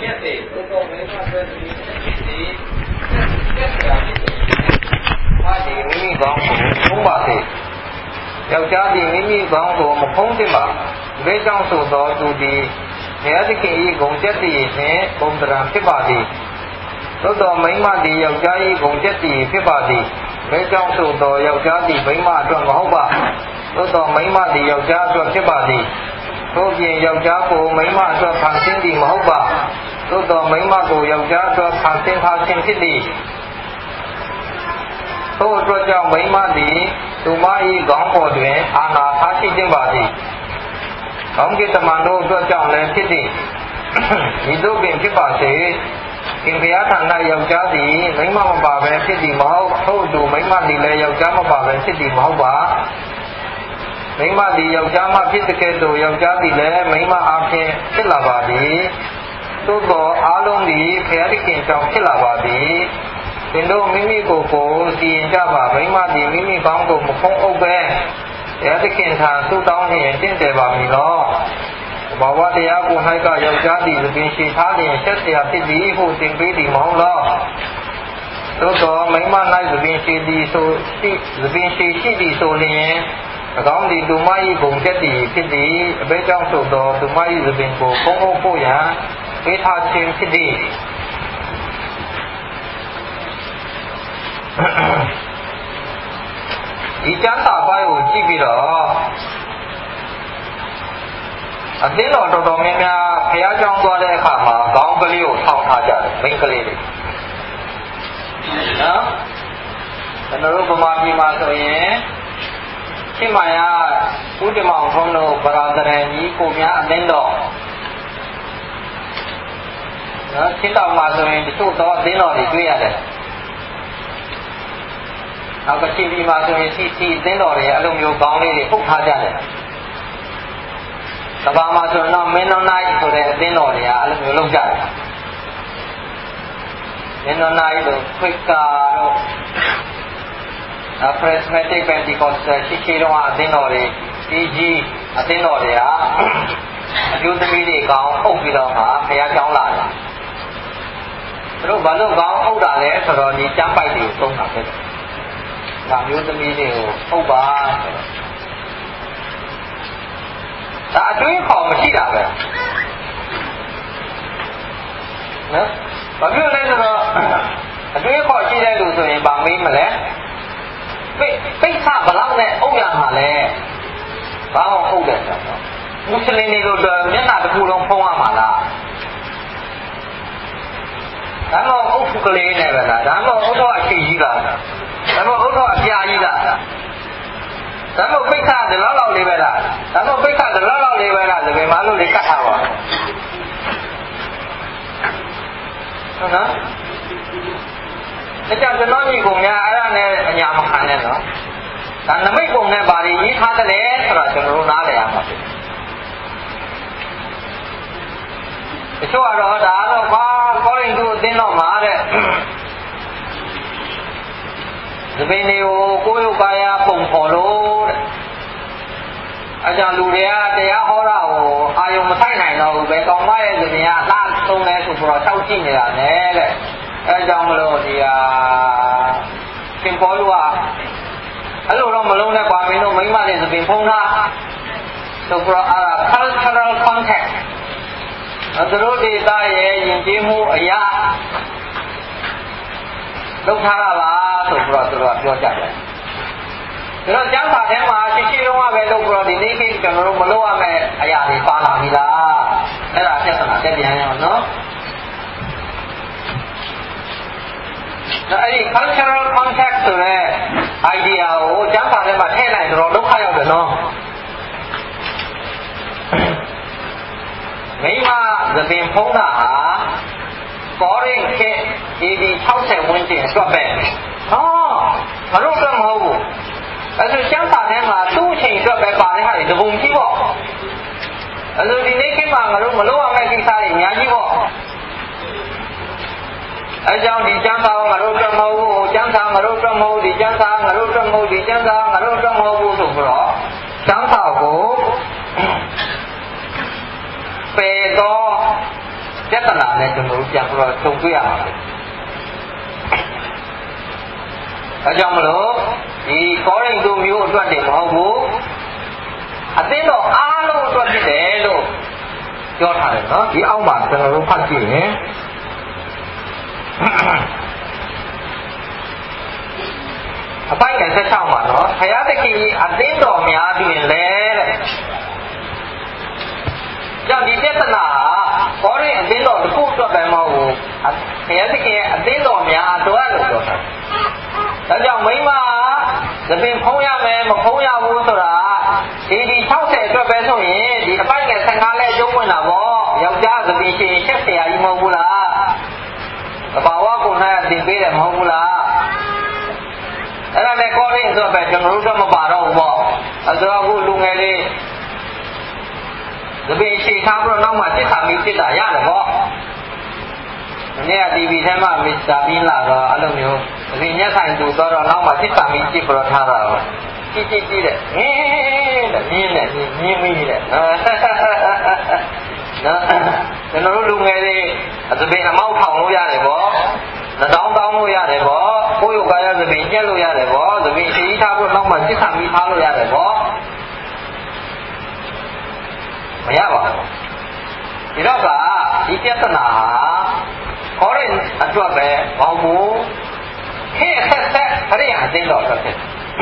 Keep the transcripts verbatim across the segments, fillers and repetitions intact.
မြတ်တဲ့ဘုတော်မိမဆွဲသမီးနဲ့ဖြစ်စီတက်စရာဖြစ်တယ်။အားဒီမိမိကောင်းကိုဖုံးပါစေ။ယောက်ျားဒီမိမိကောင်းကိုမဖုံးသင့်ပါ။ဒါကြောင့်ဆိုတော့သူဒီဘုရားသခင်၏ဂုဏ်ကျက်တည်နှင့်ဂုဏ်တရံဖြစ်ပါသည်။သို့တော်မိမဒီယောက်ျား၏ဂုဏ်ကျက်တည်ဖြစ်ပါသည်။ဒါကြောင့်ဆိုတော့ယောက်ျားဒီမိမအတွက်မဟုတ်ပါ။သို့တော်မိမဒီယောက်ျားအတွက်ဖြစ်ပါသည်။ထို့ပြင်ယောက်ျားကိုမိမအတွက်ဖန်ဆင်းသည်မဟုတ်ပါ။သို့တော်မိမကိုယောက်ျားအတွက်ဖန်ဆင်းထားခြင်းဖြစ်သည်။ထို့အတွက်ကြောင့်မိမသည်သူမ၏ခေါင်းပေါ်တွင်အာဏာထားရှိခြင်းပါသည်။ကောင်းကင်တမန်တို့အတွက်ကြောင့်လည်းဖြစ်သည်။ဒီတို့ပင်ဖြစ်ပါစေ။ခင်ဗျားထံ၌ယောက်ျားသည်မိမမပါဘဲဖြစ်သည်မဟုတ်။ထို့သူမိမသည်လည်းယောက်ျားမပါဘဲဖြစ်သည်မဟုတ်ပါ။မိမသည်ယောက်ျားမှဖြစ်တဲ့ကဲ့သို့ယောက်ျားသည်လည်းမိမအားဖြင့်ဖြစ်လာပါသည်။သို့သောအားလုံးသည်ဘုရားသခင်ကြောင့်ဖြစ်လာပါသည်။သင်တို့မိမိကိုယ်ကိုစီရင်ကြပါမိမသည်မိမိကောင်းကိုမဖုံးအုပ်ပဲဘုရားသခင်ထံဆုတောင်းလျင်တင့်တယ်ပါမည်လော။ဘာဝတရားကို၌ကယောက်ျားသည်သင်ရှိထားလျင်ဆက်เสียဖြစ်သည်ဟုသင်ပေးသည်မဟုတ်လော။သို့သောမိမ၌သင်ရှိသည်ဆိုရှိသင်ရှိရှိသည်ဆိုလျင်အကောင်းဒီသူမ၏ဂုဏ်တက်တည်ဖြစ်သည်အဘဲကြောင့်ဆိုသောသူမ၏သဘင်ကိုဖုံးအုပ်ဖို့ရန်ပေးထားခြင်းဖြစ်သည်ဒီကျမ်းစာပိုင်းကိုကြည့်ပြီးတော့အသင်းတော်တော်တော်များများဘုရားကျောင်းသွားတဲ့အခါမှာခေါင်းကလေးကိုထောက်ထားကြတယ်မိန်းကလေးတွေနော်ကျွန်တော်တို့ဗမာပြည်မှာဆိုရင်ရှင်မာယာဦးတင်မောင်ထုံးတို့ဗရာဒရန်ကြီးကိုများအသင်းတော်နော်ရှင်းတော်မှာဆိုရင်တချို့တော့အသင်းတော်တွေတွေ့ရတယ်နောက်ကချင်းပြည်မှာဆိုရင်စီစီအသင်းတော်တွေအဲ့လိုမျိုးကောင်းလေးတွေပုတ်ထားကြတယ်ကဘာမှာဆိုတော့မင်းတော်နိုင်ဆိုတဲ့အသင်းတော်တွေကအဲ့လိုမျိုးလုပ်ကြတယ်မင်းတော်နိုင်တို့ခွိကာတို့Charismatic Pentecostal ရှိရှိတော့အသင်းတော်တွေကြီးကြီးအသင်းတော်တွေဟာအကျိုးသမီးတွေကောင်းအုပ်ပြီးတော့မှဘုရားကျောင်းလာတာသူတို့ဘာလို့ကောင်းအုပ်တာလဲဆိုတော့ဒီကျမ်းပိုက်တွေကိုသုံးတာဖြစ်တယ်။ဒါမျိုးသမီးတွေကိုအုပ်ပါဆိုတော့ဒါအတွေးခေါ်မရှိတာပဲနော်ဘာဖြစ်လဲဆိုတော့အတွေးခေါ်ရှိတဲ့လူဆိုရင်ဗာမေးမလဲပိပိဿဘလောက်နဲ့အုပ်ရမှာလဲဘာအောင်အုပ်တယ်ဆိုတော့မွတ်စလင်တွေတို့မျက်နှာတစ်ခုလုံးဖုံးရမှာလားဒါမှမဟုတ်အုပ်စုကလေးနဲ့ပဲလားဒါမှမဟုတ်အုပ်တော့အရှိကြီးလားဒါမှမဟုတ်အုပ်တော့အပြာကြီးလားဒါမှမဟုတ်ပိဿဒီလောက်လောက်လေးပဲလားဒါမှမဟုတ်ပိဿဒီလောက်လောက်လေးပဲလားဒီမှာလို့လေးကတ်ထားပါဟုတ်နော်ဒါကြောင့်ကျွန်တော်ညီကောင်များအဲ့ဒါနဲ့အညာမခံနဲ့နော်ဒါနမိတ်ပုံနဲ့ဘာတွေရေးထားတယ်လဲဆိုတော့ကျွန်တော်တို့နားလည်ရမှာဖြစ်တချို့ကတော့ဒါတော့ဘာကောရင်သူအသင်းတော်မှာတဲ့သဘင်တွေကိုကိုယ်ရုပ်ကာယပုံဖော်လို့တဲ့အကြောင်းလူတွေကတရားဟောတာကိုအာယုံမဆိုင်နိုင်တော့ဘူးပဲကောင်းမရဲ့သဘင်ကလှသုံးလဲဆိုတော့တောက်ကြည့်နေတာနဲ့တဲ့အဲကြောင့်မလို့ဒီဟာရှင်ပေါ်လူကအဲ့လိုတော့မလုံးနဲ့ကွာမင်းတို့မိမတဲ့သဘင်ဖုံးတာဆိုတော့အာ cultural context သူတို့ဒေသရဲ့ယဉ်ကျေးမှုအရာလောက်ထားတာလားဆိုတော့သူတို့ကပြောကြတယ်ဒါတော့ကျမ်းစာထဲမှာရှိရှိတော့ပဲလို့ပြောဒီနေ့ခေတ်ကျွန်တော်တို့မလုပ်ရမယ့်အရာတွေပါလာပြီလားအဲ့ဒါပြဿနာတက်ပြန်ရအောင်နော်အဲ့ဒီ cultural context ဆိုတဲ့ idea ကိုကျမ်းစာထဲမှာထည့်လိုက်တော့ဒုက္ခရောက်တယ်နော်မိမသဘင်ဖုံးတာဟာကောရင်ခေတ် A D 60ဝန်းကျင်အတွက်ပဲဟောမလို့တော့မဟုတ်ဘူးအဲ့ဒါကျမ်းစာထဲမှာသူ့အချိန်အတွက်ပဲပါတဲ့ဟာတွေတပုံကြီးပေါ့အဲ့ဒါဒီနေ့ခေတ်မှာငါတို့မလို့ရမယ့်ကိစ္စတွေအများကြီးပေါ့အဲကြောင့်ဒီကျမ်းစာကိုငါတို့အတွက်မဟုတ်ဘူးကျမ်းစာငါတို့အတွက်မဟုတ်ဒီကျမ်းစာငါတို့အတွက်မဟုတ်ဒီကျမ်းစာငါတို့အတွက်မဟုတ်ဘူးဆိုတော့ကျမ်းစာကိုပယ်သောပြဿနာနဲ့ကျွန်တော်တို့ပြန်ပြီးတော့ကြုံတွေ့ရမှာပဲအဲကြောင့်မလို့ဒီကောရိန္သုမျိုးအတွက်တည်းမဟုတ်ဘူးအသင်းတော်အားလုံးအတွက်ဖြစ်တယ်လို့ပြောထားတယ်နော်ဒီအောက်မှာကျွန်တော်တို့ဖတ်ကြည့်ရင်အပိုင်းငယ်ဆက်ချောင်းမှာနော်ဘုရားသခင်အသင်းတော်များတွင်လည်းတဲ့ကြောင့်ဒီပြဿနာကောရိန္သုအသင်းတော်တစ်ခုအတွက်ပဲမဟုတ်ဘူးဘုရားသခင်အသင်းတော်များအတွက်လို့ပြောထားတယ်ဒါကြောင့်မိန်းမသပင်ဖုံးရမယ်မဖုံးရဘူးဆိုတာဒီဒီ၆၀အတွက်ပဲဆိုရင်ဒီအပိုင်းငယ်၁၅လဲကျုံးဝင်တာပေါ့ယောက်ျားသပင်ရှင်ရှက်ဆရာကြီးမဟုတ်ဘူးလားသဘာဝကိုယ်နဲ့တင်ပေးတယ်မဟုတ်ဘူးလားအဲ့ဒါနဲ့ကောရိန္သုအတွက်ပဲကျွန်တော်တို့တော့မပါတော့ဘူးပေါ့အဲဆိုတော့အခုလူငယ်လေးသပင်ရှင်ထားပြီးတော့နောက်မှစစ်ဆာမီစစ်တာရတယ်ပေါ့ဒီနေ့က တီဗီ ထဲမှာမစ္စတာဘင်းလာတော့အဲ့လိုမျိုးဒီညက်ဆိုင်သူတော့နောက်မှစစ်ဆာမီစစ်ပြီးတော့ထားတာပေါ့ကြည့်ကြည့်ကြည့်တဲ့ဟင်းတဲ့မြင်းနဲ့မြင်းမီးတဲ့နော်ကျွန်တော်တို့လူငယ်တွေသပင်အမောက်ထောင်လို့ရတယ်ပေါ့နှတောင်းတောင်းလို့ရတယ်ပေါ့ကိုယ်ရုပ်ကာယသပင်ကျက်လို့ရတယ်ပေါ့သပင်ရှိထားဖို့နောက်မှစစ်ဆာမီထားလို့ရတယ်ပေါ့မရပါဘူးဒီတော့ကဒီပြဿနာဟာခေါ်တဲ့အတွက်ပဲဘောင်းဘူးခေတ်ဆက်ဆက်ခရိယာအသင်းတော်အတွက်ဖြစ်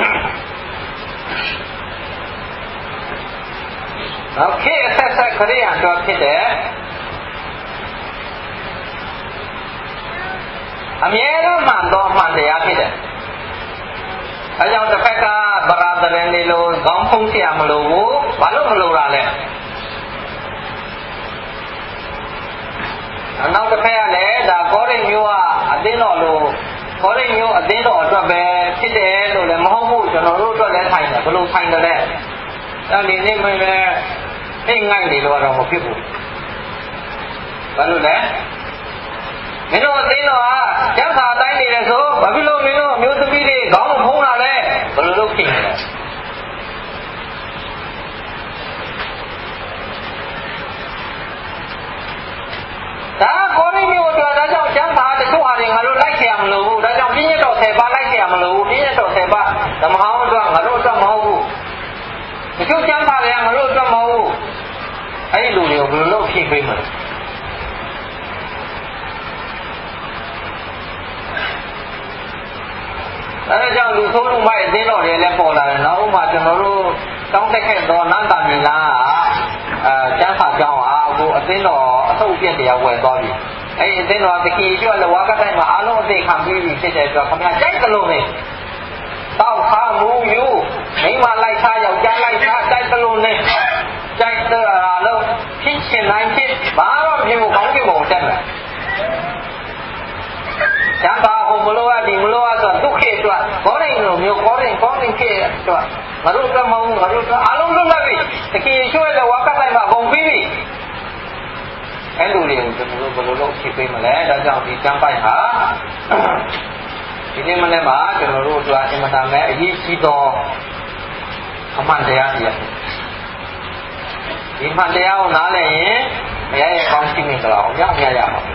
နောက်ခေတ်ဆက်ဆက်ခရိယာအတွက်ဖြစ်တယ်အမြဲတမ်းမှန်တော့မှန်တရားဖြစ်တယ်အဲကြောင့်တစ်ဖက်ကဗရာဒရင်လေးလိုခေါင်းဖုံးเสียမလို့ဘူးဘာလို့မလို့တာလဲနောက်တစ်ဖက်ကလည်းဒါကောရိန္သုမျိုးကအသင်းတော်လို့ကောရိန္သုမျိုးအသင်းတော်အတွက်ပဲဖြစ်တယ်လို့လည်းမဟုတ်ဘူးကျွန်တော်တို့အတွက်လည်းထိုင်တယ်ဘယ်လိုထိုင်တယ်လဲအဲဒီနေ့မင်းလည်းအိမ်ငိုက်နေလို့တော့မဖြစ်ဘူးဘာလို့လဲမင်းတို့အသင်းတော်ကကျမ်းစာတိုင်းနေတယ်ဆိုဘာဖြစ်လို့မင်းတို့မျိုးသမီးတွေခေါင်းမဖုံးတာလဲဘယ်လိုလုပ်ဖြစ်နေလဲဒါကောရိန္သုမျိုးအတွက်ဒါကြောင့်ကျမ်းစာတချို့ဟာတွေငါတို့လိုက်เสียမလို့ဘူးဒါကြောင့်ပြည့်ညတ်တော်ဆယ်ပါးလိုက်เสียမလို့ဘူးပြည့်ညတ်တော်ဆယ်ပါးဓမ္မဟောင်းအတွက်ငါတို့အတွက်မဟုတ်ဘူးတချို့ကျမ်းစာတွေကငါတို့အတွက်မဟုတ်ဘူးအဲ့ဒီလူတွေကိုဘယ်လိုလုပ်ဖြည့်ပေးမလဲအဲဒါကြောင့်လူဆုံးလူမိုက်အသင်းတော်တွေလည်းပေါ်လာတယ်နောက်ဥပမာကျွန်တော်တို့တောင်းတက်ခဲ့တော့နန္တာမီလာအဲကျမ်းစာကြောင်းဟာအခုအသင်းတော်အထုပ်ပြည့်တရားဝယ်သွားပြီအဲဒီအသင်းတော်တကယ်ကျွတ်လဝါကတိုင်းမှာအားလုံးအသိခံပြီးပြီဖြစ်တဲ့အတွက်ခင်ဗျာကြိုက်သလိုနဲ့တောက်ခါမူယူမိမလိုက်ထားယောက်ျားလိုက်ထားကြိုက်သလိုနဲ့ကြိုက်တဲ့အားလုံးဖြစ်ချင်နိုင်ဖြစ်ဘာတော့ပြင်ကိုကောင်းပြင်ကိုတက်မယ်ကျမ်းစာဟိုမလို့အဒီမလို့အဆိုဒုက္ခအတွက်ခေါင်းတိုင်းလိုမျိုးခေါင်းတိုင်းခေါင်းတိုင်းဖြစ်အတွက်ငါတို့ကမဟုတ်ငါတို့အားလုံးလွတ်လပ်ပြီတကယ်ရွှဲတဲ့ဝါကတိုင်းမှာကုန်ပြီးပြီအဲ့လိုတွေကိုကျွန်တော်တို့ဘယ်လိုလုပ်ဖြည့်ပေးမလဲဒါကြောင့်ဒီကျမ်းပိုက်ဟာဒီနေ့မနေ့မှာကျွန်တော်တို့အတွက်အင်မတန်ပဲအရေးကြီးသောအမှန်တရားတွေဒီမှန်တရားကိုနားလည်ရင်ဘုရားရဲ့ကောင်းချီးမင်္ဂလာကိုရရရမှာ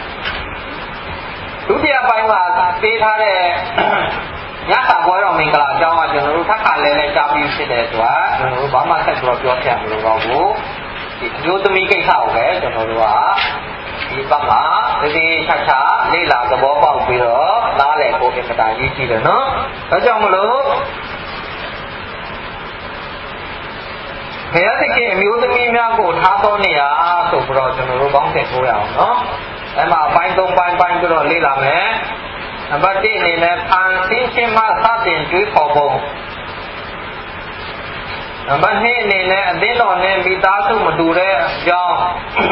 ဒုတိယပိုင်းမှာပေးထားတဲ့ညစာပွဲတော်မင်္ဂလာအကြောင်းကကျွန်တော်တို့ထပ်ခါလဲလဲကြားပြီးဖြစ်တဲ့အတွက်ကျွန်တော်တို့ဘာမှဆက်ပြီးတော့ပြောပြမလို့တော့ဘူးဒီအမျိုးသမီးကိစ္စကိုပဲကျွန်တော်တို့ကဒီဘက်မှာဒီဒီချာချာလေ့လာသဘောပေါက်ပြီးတော့နားလည်ဖို့အင်မတန်အရေးကြီးတယ်နော်ဒါကြောင့်မလို့ဘုရားသခင်အမျိုးသမီးများကိုထားသောနေရာဆိုပြီးတော့ကျွန်တော်တို့ကောင်းတင်ထိုးရအောင်နော်အဲ့မှာအပိုင်းသုံးပိုင်းပိုင်းပြီးတော့လေ့လာမယ်နံပါတ်တစ်အနေနဲ့ဖန်ဆင်းခြင်းမှစတင်ကျွေးခေါ်ပုံနံပါတ်နှစ်အနေနဲ့အသင်းတော်နဲ့မိသားစုမတူတဲ့အကြောင်း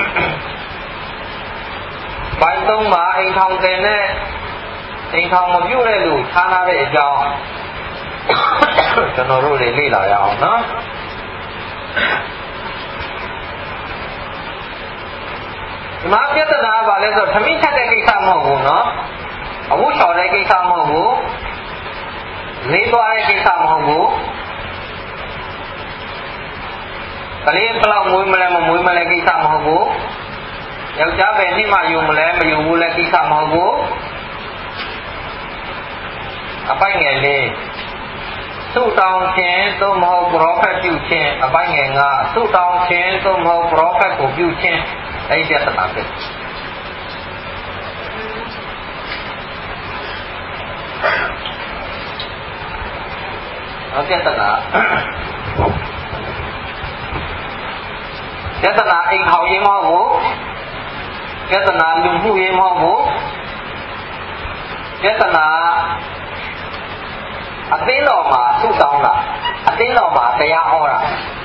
ပိုင်းသုံးမှာအိမ်ထောင်တဲ့နဲ့အိမ်ထောင်မပြုတ်တဲ့လူခြားနာတဲ့အကြောင်းကျွန်တော်တို့တွေလေ့လာရအောင်နော်ဒီမှာပြဿနာကဘာလဲဆိုတော့သမီးချက်တဲ့ကိစ္စမဟုတ်ဘူးနော်အဝတ်ချော်တဲ့ကိစ္စမဟုတ်ဘူးလေးသွားတဲ့ကိစ္စမဟုတ်ဘူးကလေးဘယ်လောက်မွေးမလဲမမွေးမလဲကိစ္စမဟုတ်ဘူး Hãy subscribe cho kênh Ghiền Mì Gõ Để không bỏ lỡ những video hấp dẫn ဒါကယောက်ျားပဲနှိမယူမလဲမယူဘူးလဲကိစ္စမဟုတ်ဘူးအပိုင်ငယ်လေးသုတောင်းခြင်းသို့မဟုတ်ပရောဖက်ပြုခြင်းအပိုင်ငယ်ငါသုတောင်းခြင်းသို့မဟုတ်ပရောဖက်ကိုပြုခြင်းအဲ့ဒီပြဿနာဖြစ်ပြဿနာပြဿနာအိမ်ခေါင်းရေးမဟုတ်ဘူးပြဿနာလူမှုရေးမဟုတ်ဘူးပြဿနာအသိတော်မှာသုတောင်းတာအသိတော်မှာတရားဟောတာ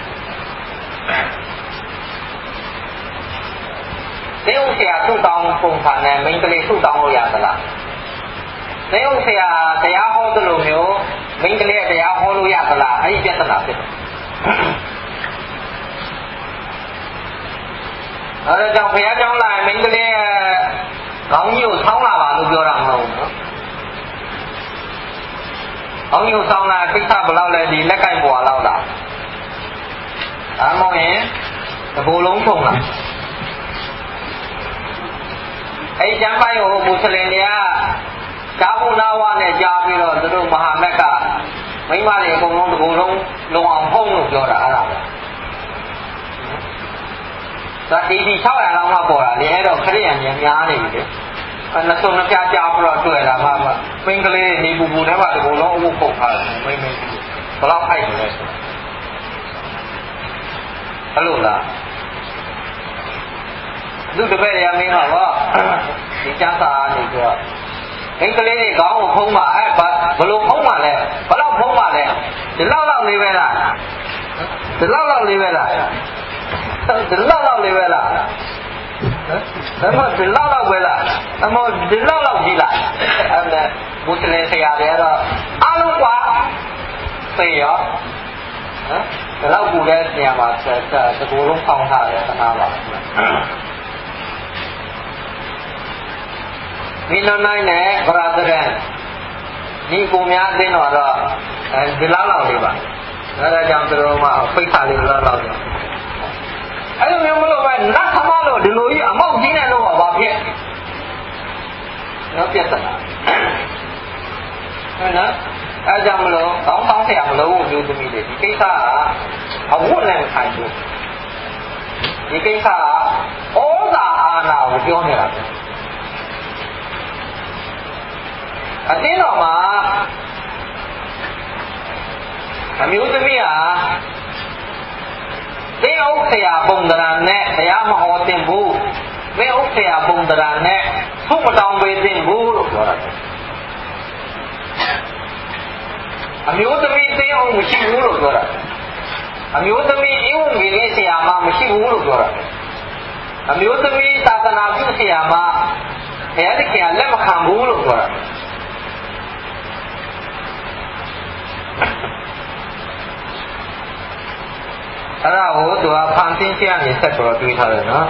သေဥဆရာသုတောင်းပုံစံနဲ့မိန်းကလေးသုတောင်းလို့ရသလားသေဥဆရာတရားဟောသလိုမျိုးမိန်းကလေးတရားဟောလို့ရသလားအဲ့ဒီပြဿနာဖြစ်တယ်အဲ့ဒါကြောင့်ဘုရားကျောင်းလာမိန်းကလေးခေါင်းကြီးကိုဆောင်းလာပါလို့ပြောတာမဟုတ်ဘူးနော်ခေါင်းကြီးကိုဆောင်းလာကိစ္စဘယ်လောက်လဲဒီလက်ကင်ပွာလောက်လားအမောရင်တဘူလုံးထုံလာအဲ့ဒီကျမ်းပိုင်းကိုမွတ်စလင်တွေကဂျာဘုနာဝနဲ့ကြားပြီးတော့သူတို့မဟာမက်ကမိမတွေအကုန်လုံးတဘူလုံးလုံအောင်ဖုံးလို့ပြောတာအဲ့ဒါပဲဒါဒီဒီ၆ရာလောက်မှပေါ်တာလေအဲ့တော့ခရိယံဉာဏ်များနေပြီလေအဲ့နှစ်စုံနှစ်ပြားကြားပြီးတော့တွေ့လာမှမင်းကလေးနေပူပူနဲ့ပါတကူလုံးအုပ်ပုတ်ထားတယ်မင်းမင်းဘယ်လောက်ဖိုက်နေလဲဆိုအဲ့လိုလားသူတပည့်ရမင်းတော့ဒီကျမ်းစာနေပြီးတော့မင်းကလေးတွေခေါင်းကိုဖုံးပါအဲ့ဘယ်လိုဖုံးပါလဲဘယ်လောက်ဖုံးပါလဲဒီလောက်လောက်လေးပဲလားဒီလောက်လောက်လေးပဲလားဒီလောက်လောက်လေးပဲလားဟမ်ဒါမှဒီလောက်လောက်ပဲလားအမောဒီလောက်လောက်ကြီးလားအဲ့ဒါဘုရားဆရာတွေကတော့အားလုံးกว่าသိရောဟမ်ဒီလောက်ကူတဲ့နေရာမှာတကူလုံးဖောင်းထားတယ်သနာပါဒီလိုနိုင်နဲ့ဗရာဒရန်ဒီကိုများအသိတော့ဒီလောက်လောက်လေးပါဒါကြောင့်သူတို့မှဖိတ်ခါလေးလောက်လောက်တယ်အဲ့လိုမျိုးမလို့ပဲနတ်သမားလို့ဒီလိုကြီးအမောက်ကြီးနဲ့တော့ဘာဖြစ်နော်ပြဿနာဟုတ်နော်အဲ့ကြောင့်မလို့ကောင်းကောင်းဆရာမလို့မျိုးသမီးတွေဒီကိစ္စကအဝတ်နဲ့မခံဘူးဒီကိစ္စကဩဇာအာဏာကိုပြောနေတာပဲအတင်းတော်မှာအမျိုးသမီးဟာသေဥစ္စာပုံဒရာနဲ့တရားမဟောတင်ဘူးသေဥစ္စာပုံဒရာနဲ့သုမတောင်းပေးတင်ဘူးလို့ပြောတာအမျိုးသမီးသေဥမရှိဘူးလို့ပြောတာအမျိုးသမီးအိဝမီလေးဆရာမမရှိဘူးလို့ပြောတာအမျိုးသမီးသာသနာပြုဆရာမဘုရားသခင်လက်မခံဘူးလို့ပြောတာအဲ့ဒါကိုသူကဖန်ဆင်းခြင်းအနေနဲ့ဆက်ပြီးတော့တွေးထားတယ်နော်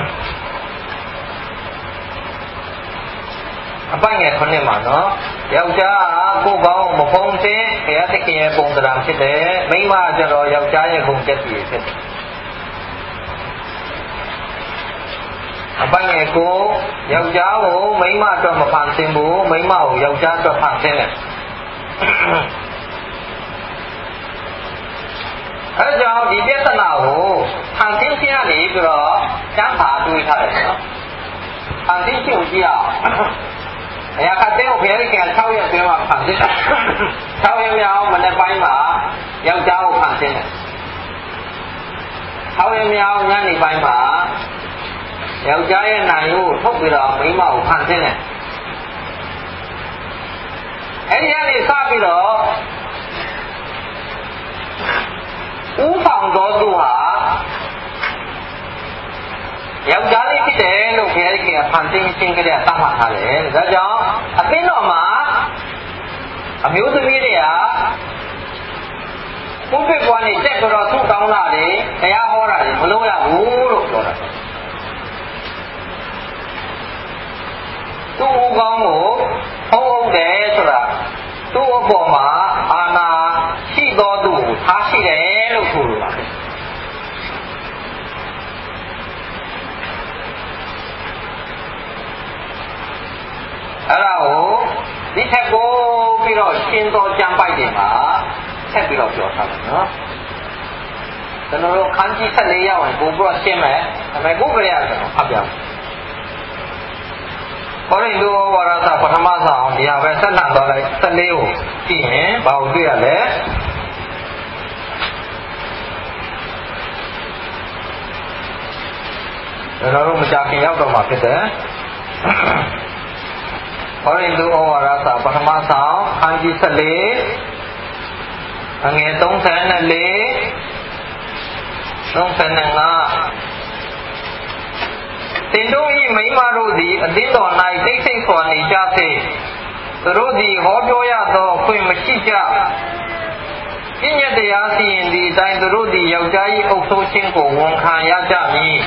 အပိုင်ငယ်ခုနှစ်မှာနော်ယောက်ျားကကိုယ်ကောင်းမဖုံးသင်းဘုရားသခင်ရဲ့ပုံသဏ္ဍာန်ဖြစ်တယ်မိန်းမကျတော့ယောက်ျားရဲ့ဂုဏ်သက်တည်ဖြစ်တယ်အပိုင်ငယ်ကိုယောက်ျားကိုမိန်းမအတွက်မဖန်ဆင်းဘူးမိန်းမကိုယောက်ျားအတွက်ဖန်ဆင်းတယ်အဲကြောင့်ဒီပြဿနာကိုဖန်ဆင်းခြင်းကနေပြီးတော့ကျမ်းစာတွေးထားတယ်နော်ဖန်ဆင်းခြင်းကိုကြည့်အောင်အရာကတဲ့ဘုရားခင်၆ရက်အတွင်းမှာဖန်ဆင်း၆ရက်မြောက်မနေ့ပိုင်းမှာယောက်ျားကိုဖန်ဆင်းတယ်၆ရက်မြောက်ညနေပိုင်းမှာယောက်ျားရဲ့နိုင်ကိုထုတ်ပြီးတော့မိန်းမကိုဖန်ဆင်းတယ်အဲဒီကနေစပြီးတော့ဥဆောင်တော်သူဟာယောက်ျားလေးဖြစ်တယ်လို့ဘုရားခင်ကဖန်ဆင်းခြင်းကလေးကသတ်မှတ်ထားတယ်ဒါကြောင့်အသင်းတော်မှာအမျိုးသမီးတွေကပုပ္ပဘွားနဲ့တက်ကြတော့သူ့ကောင်းတာတွေတရားဟောတာတွေမလုပ်ရဘူးလို့ပြောတာသူ့ဦးကောင်းကိုဟုတ်ဟုတ်တယ်ဆိုတာသူ့အပေါ်မှာအာဏာရှိတော်သူကိုထားရှိတယ်လို့ဆိုလိုတာအဲ့ဒါကိုဒီထက်ကိုပြီးတော့ရှင်းသောကျမ်းပိုက်တွေမှာဆက်ပြီးတော့ပြောထားတယ်နော်ကျွန်တော်တို့ခန်းကြီးဆက်လေးရောက်ရင်ပို့ပြီးတော့ရှင်းမယ်ဒါပေမဲ့ကိုယ်ကလေးရတယ်ဖတ်ပြအောင်ခေါရင်တို့ဝါရသပထမဆောင်ဒီဟာပဲဆက်လန့်သွားလိုက်ဆက်လေးကိုကြည့်ရင်ဘာကိုတွေ့ရလဲကျွန်တော်တို့မကြခင်ရောက်တော့မှဖြစ်တယ်ခေါရင်တို့ဝါရသပထမဆောင်ခန်းကြီးဆက်လေးအငယ်၃၄ ၃၅တင်တို့ဤမိမတို့သည်အသင်းတော်၌တိတ်ဆိတ်စွာနေကြစေသူတို့သည်ဟောပြောရသောအခွင့်မရှိကြပညတ်တရားစီရင်သည့်အတိုင်းသူတို့သည်ယောက်ျား၏အုပ်ဆိုးခြင်းကိုဝန်ခံရကြမည်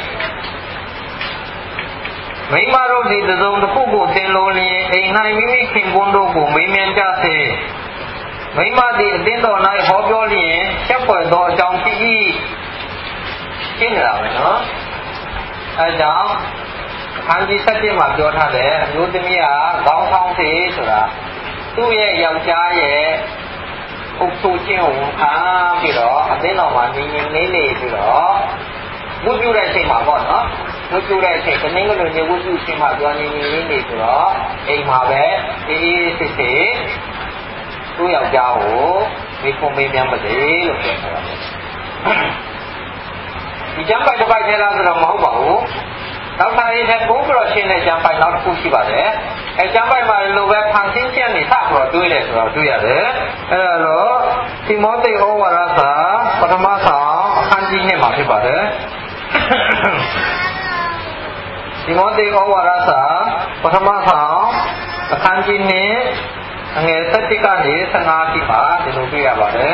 မိမတို့သည်တစုံတစ်ခုကိုသင်လိုလျင်အိမ်၌မိမိခင်ပွန်းတို့ကိုမေးမြန်းကြစေမိမသည်အသင်းတော်၌ဟောပြောလျင်ချက်ဖွယ်သောအကြောင်းဖြစ်၏ရှင်းနေတာပဲနော်အဲကြောင့်ခန်းကြီးဆက်ပြမှာပြောထားတယ်အမျိုးသမီးကခေါင်းဆောင်စေဆိုတာသူ့ရဲ့ယောက်ျားရဲ့အုပ်ဆိုးခြင်းကိုဝန်ခံပြီးတော့အသင်းတော်မှာညီညီလေးလေးပြီးတော့ဝတ်ပြုတဲ့အချိန်မှာပေါ့နော်ဝတ်ပြုတဲ့အချိန်တနင်္ဂနွေနေ့ဝတ်ပြုခြင်းမှာပြောညီညီလေးလေးဆိုတော့အိမ်မှာပဲအေးအေးစစ်စစ်သူ့ယောက်ျားကိုမိဖို့မေးမြန်းပါစေလို့ပြောထားတာဒီကျမ်းပိုက်တစ်ပိုက်ထဲလားဆိုတော့မဟုတ်ပါဘူးနောက်ထပ်ရေးတဲ့ကိုယ်ပြောရှင်းတဲ့ကျမ်းပိုက်နောက်တစ်ခုရှိပါတယ်အဲကျမ်းပိုက်မှာလိုပဲဖန်ဆင်းချက်နေစပြီးတော့တွေးတယ်ဆိုတော့တွေးရတယ်အဲဒါတော့တိမောသေဩဝါဒစာပထမဆောင်အခန်းကြီးနှစ်မှာဖြစ်ပါတယ်တိမောသေဩဝါဒစာပထမဆောင်အခန်းကြီးနှစ်အငယ်၁၁ကနေ၁၅အထိမှာဒီလိုတွေ့ရပါတယ်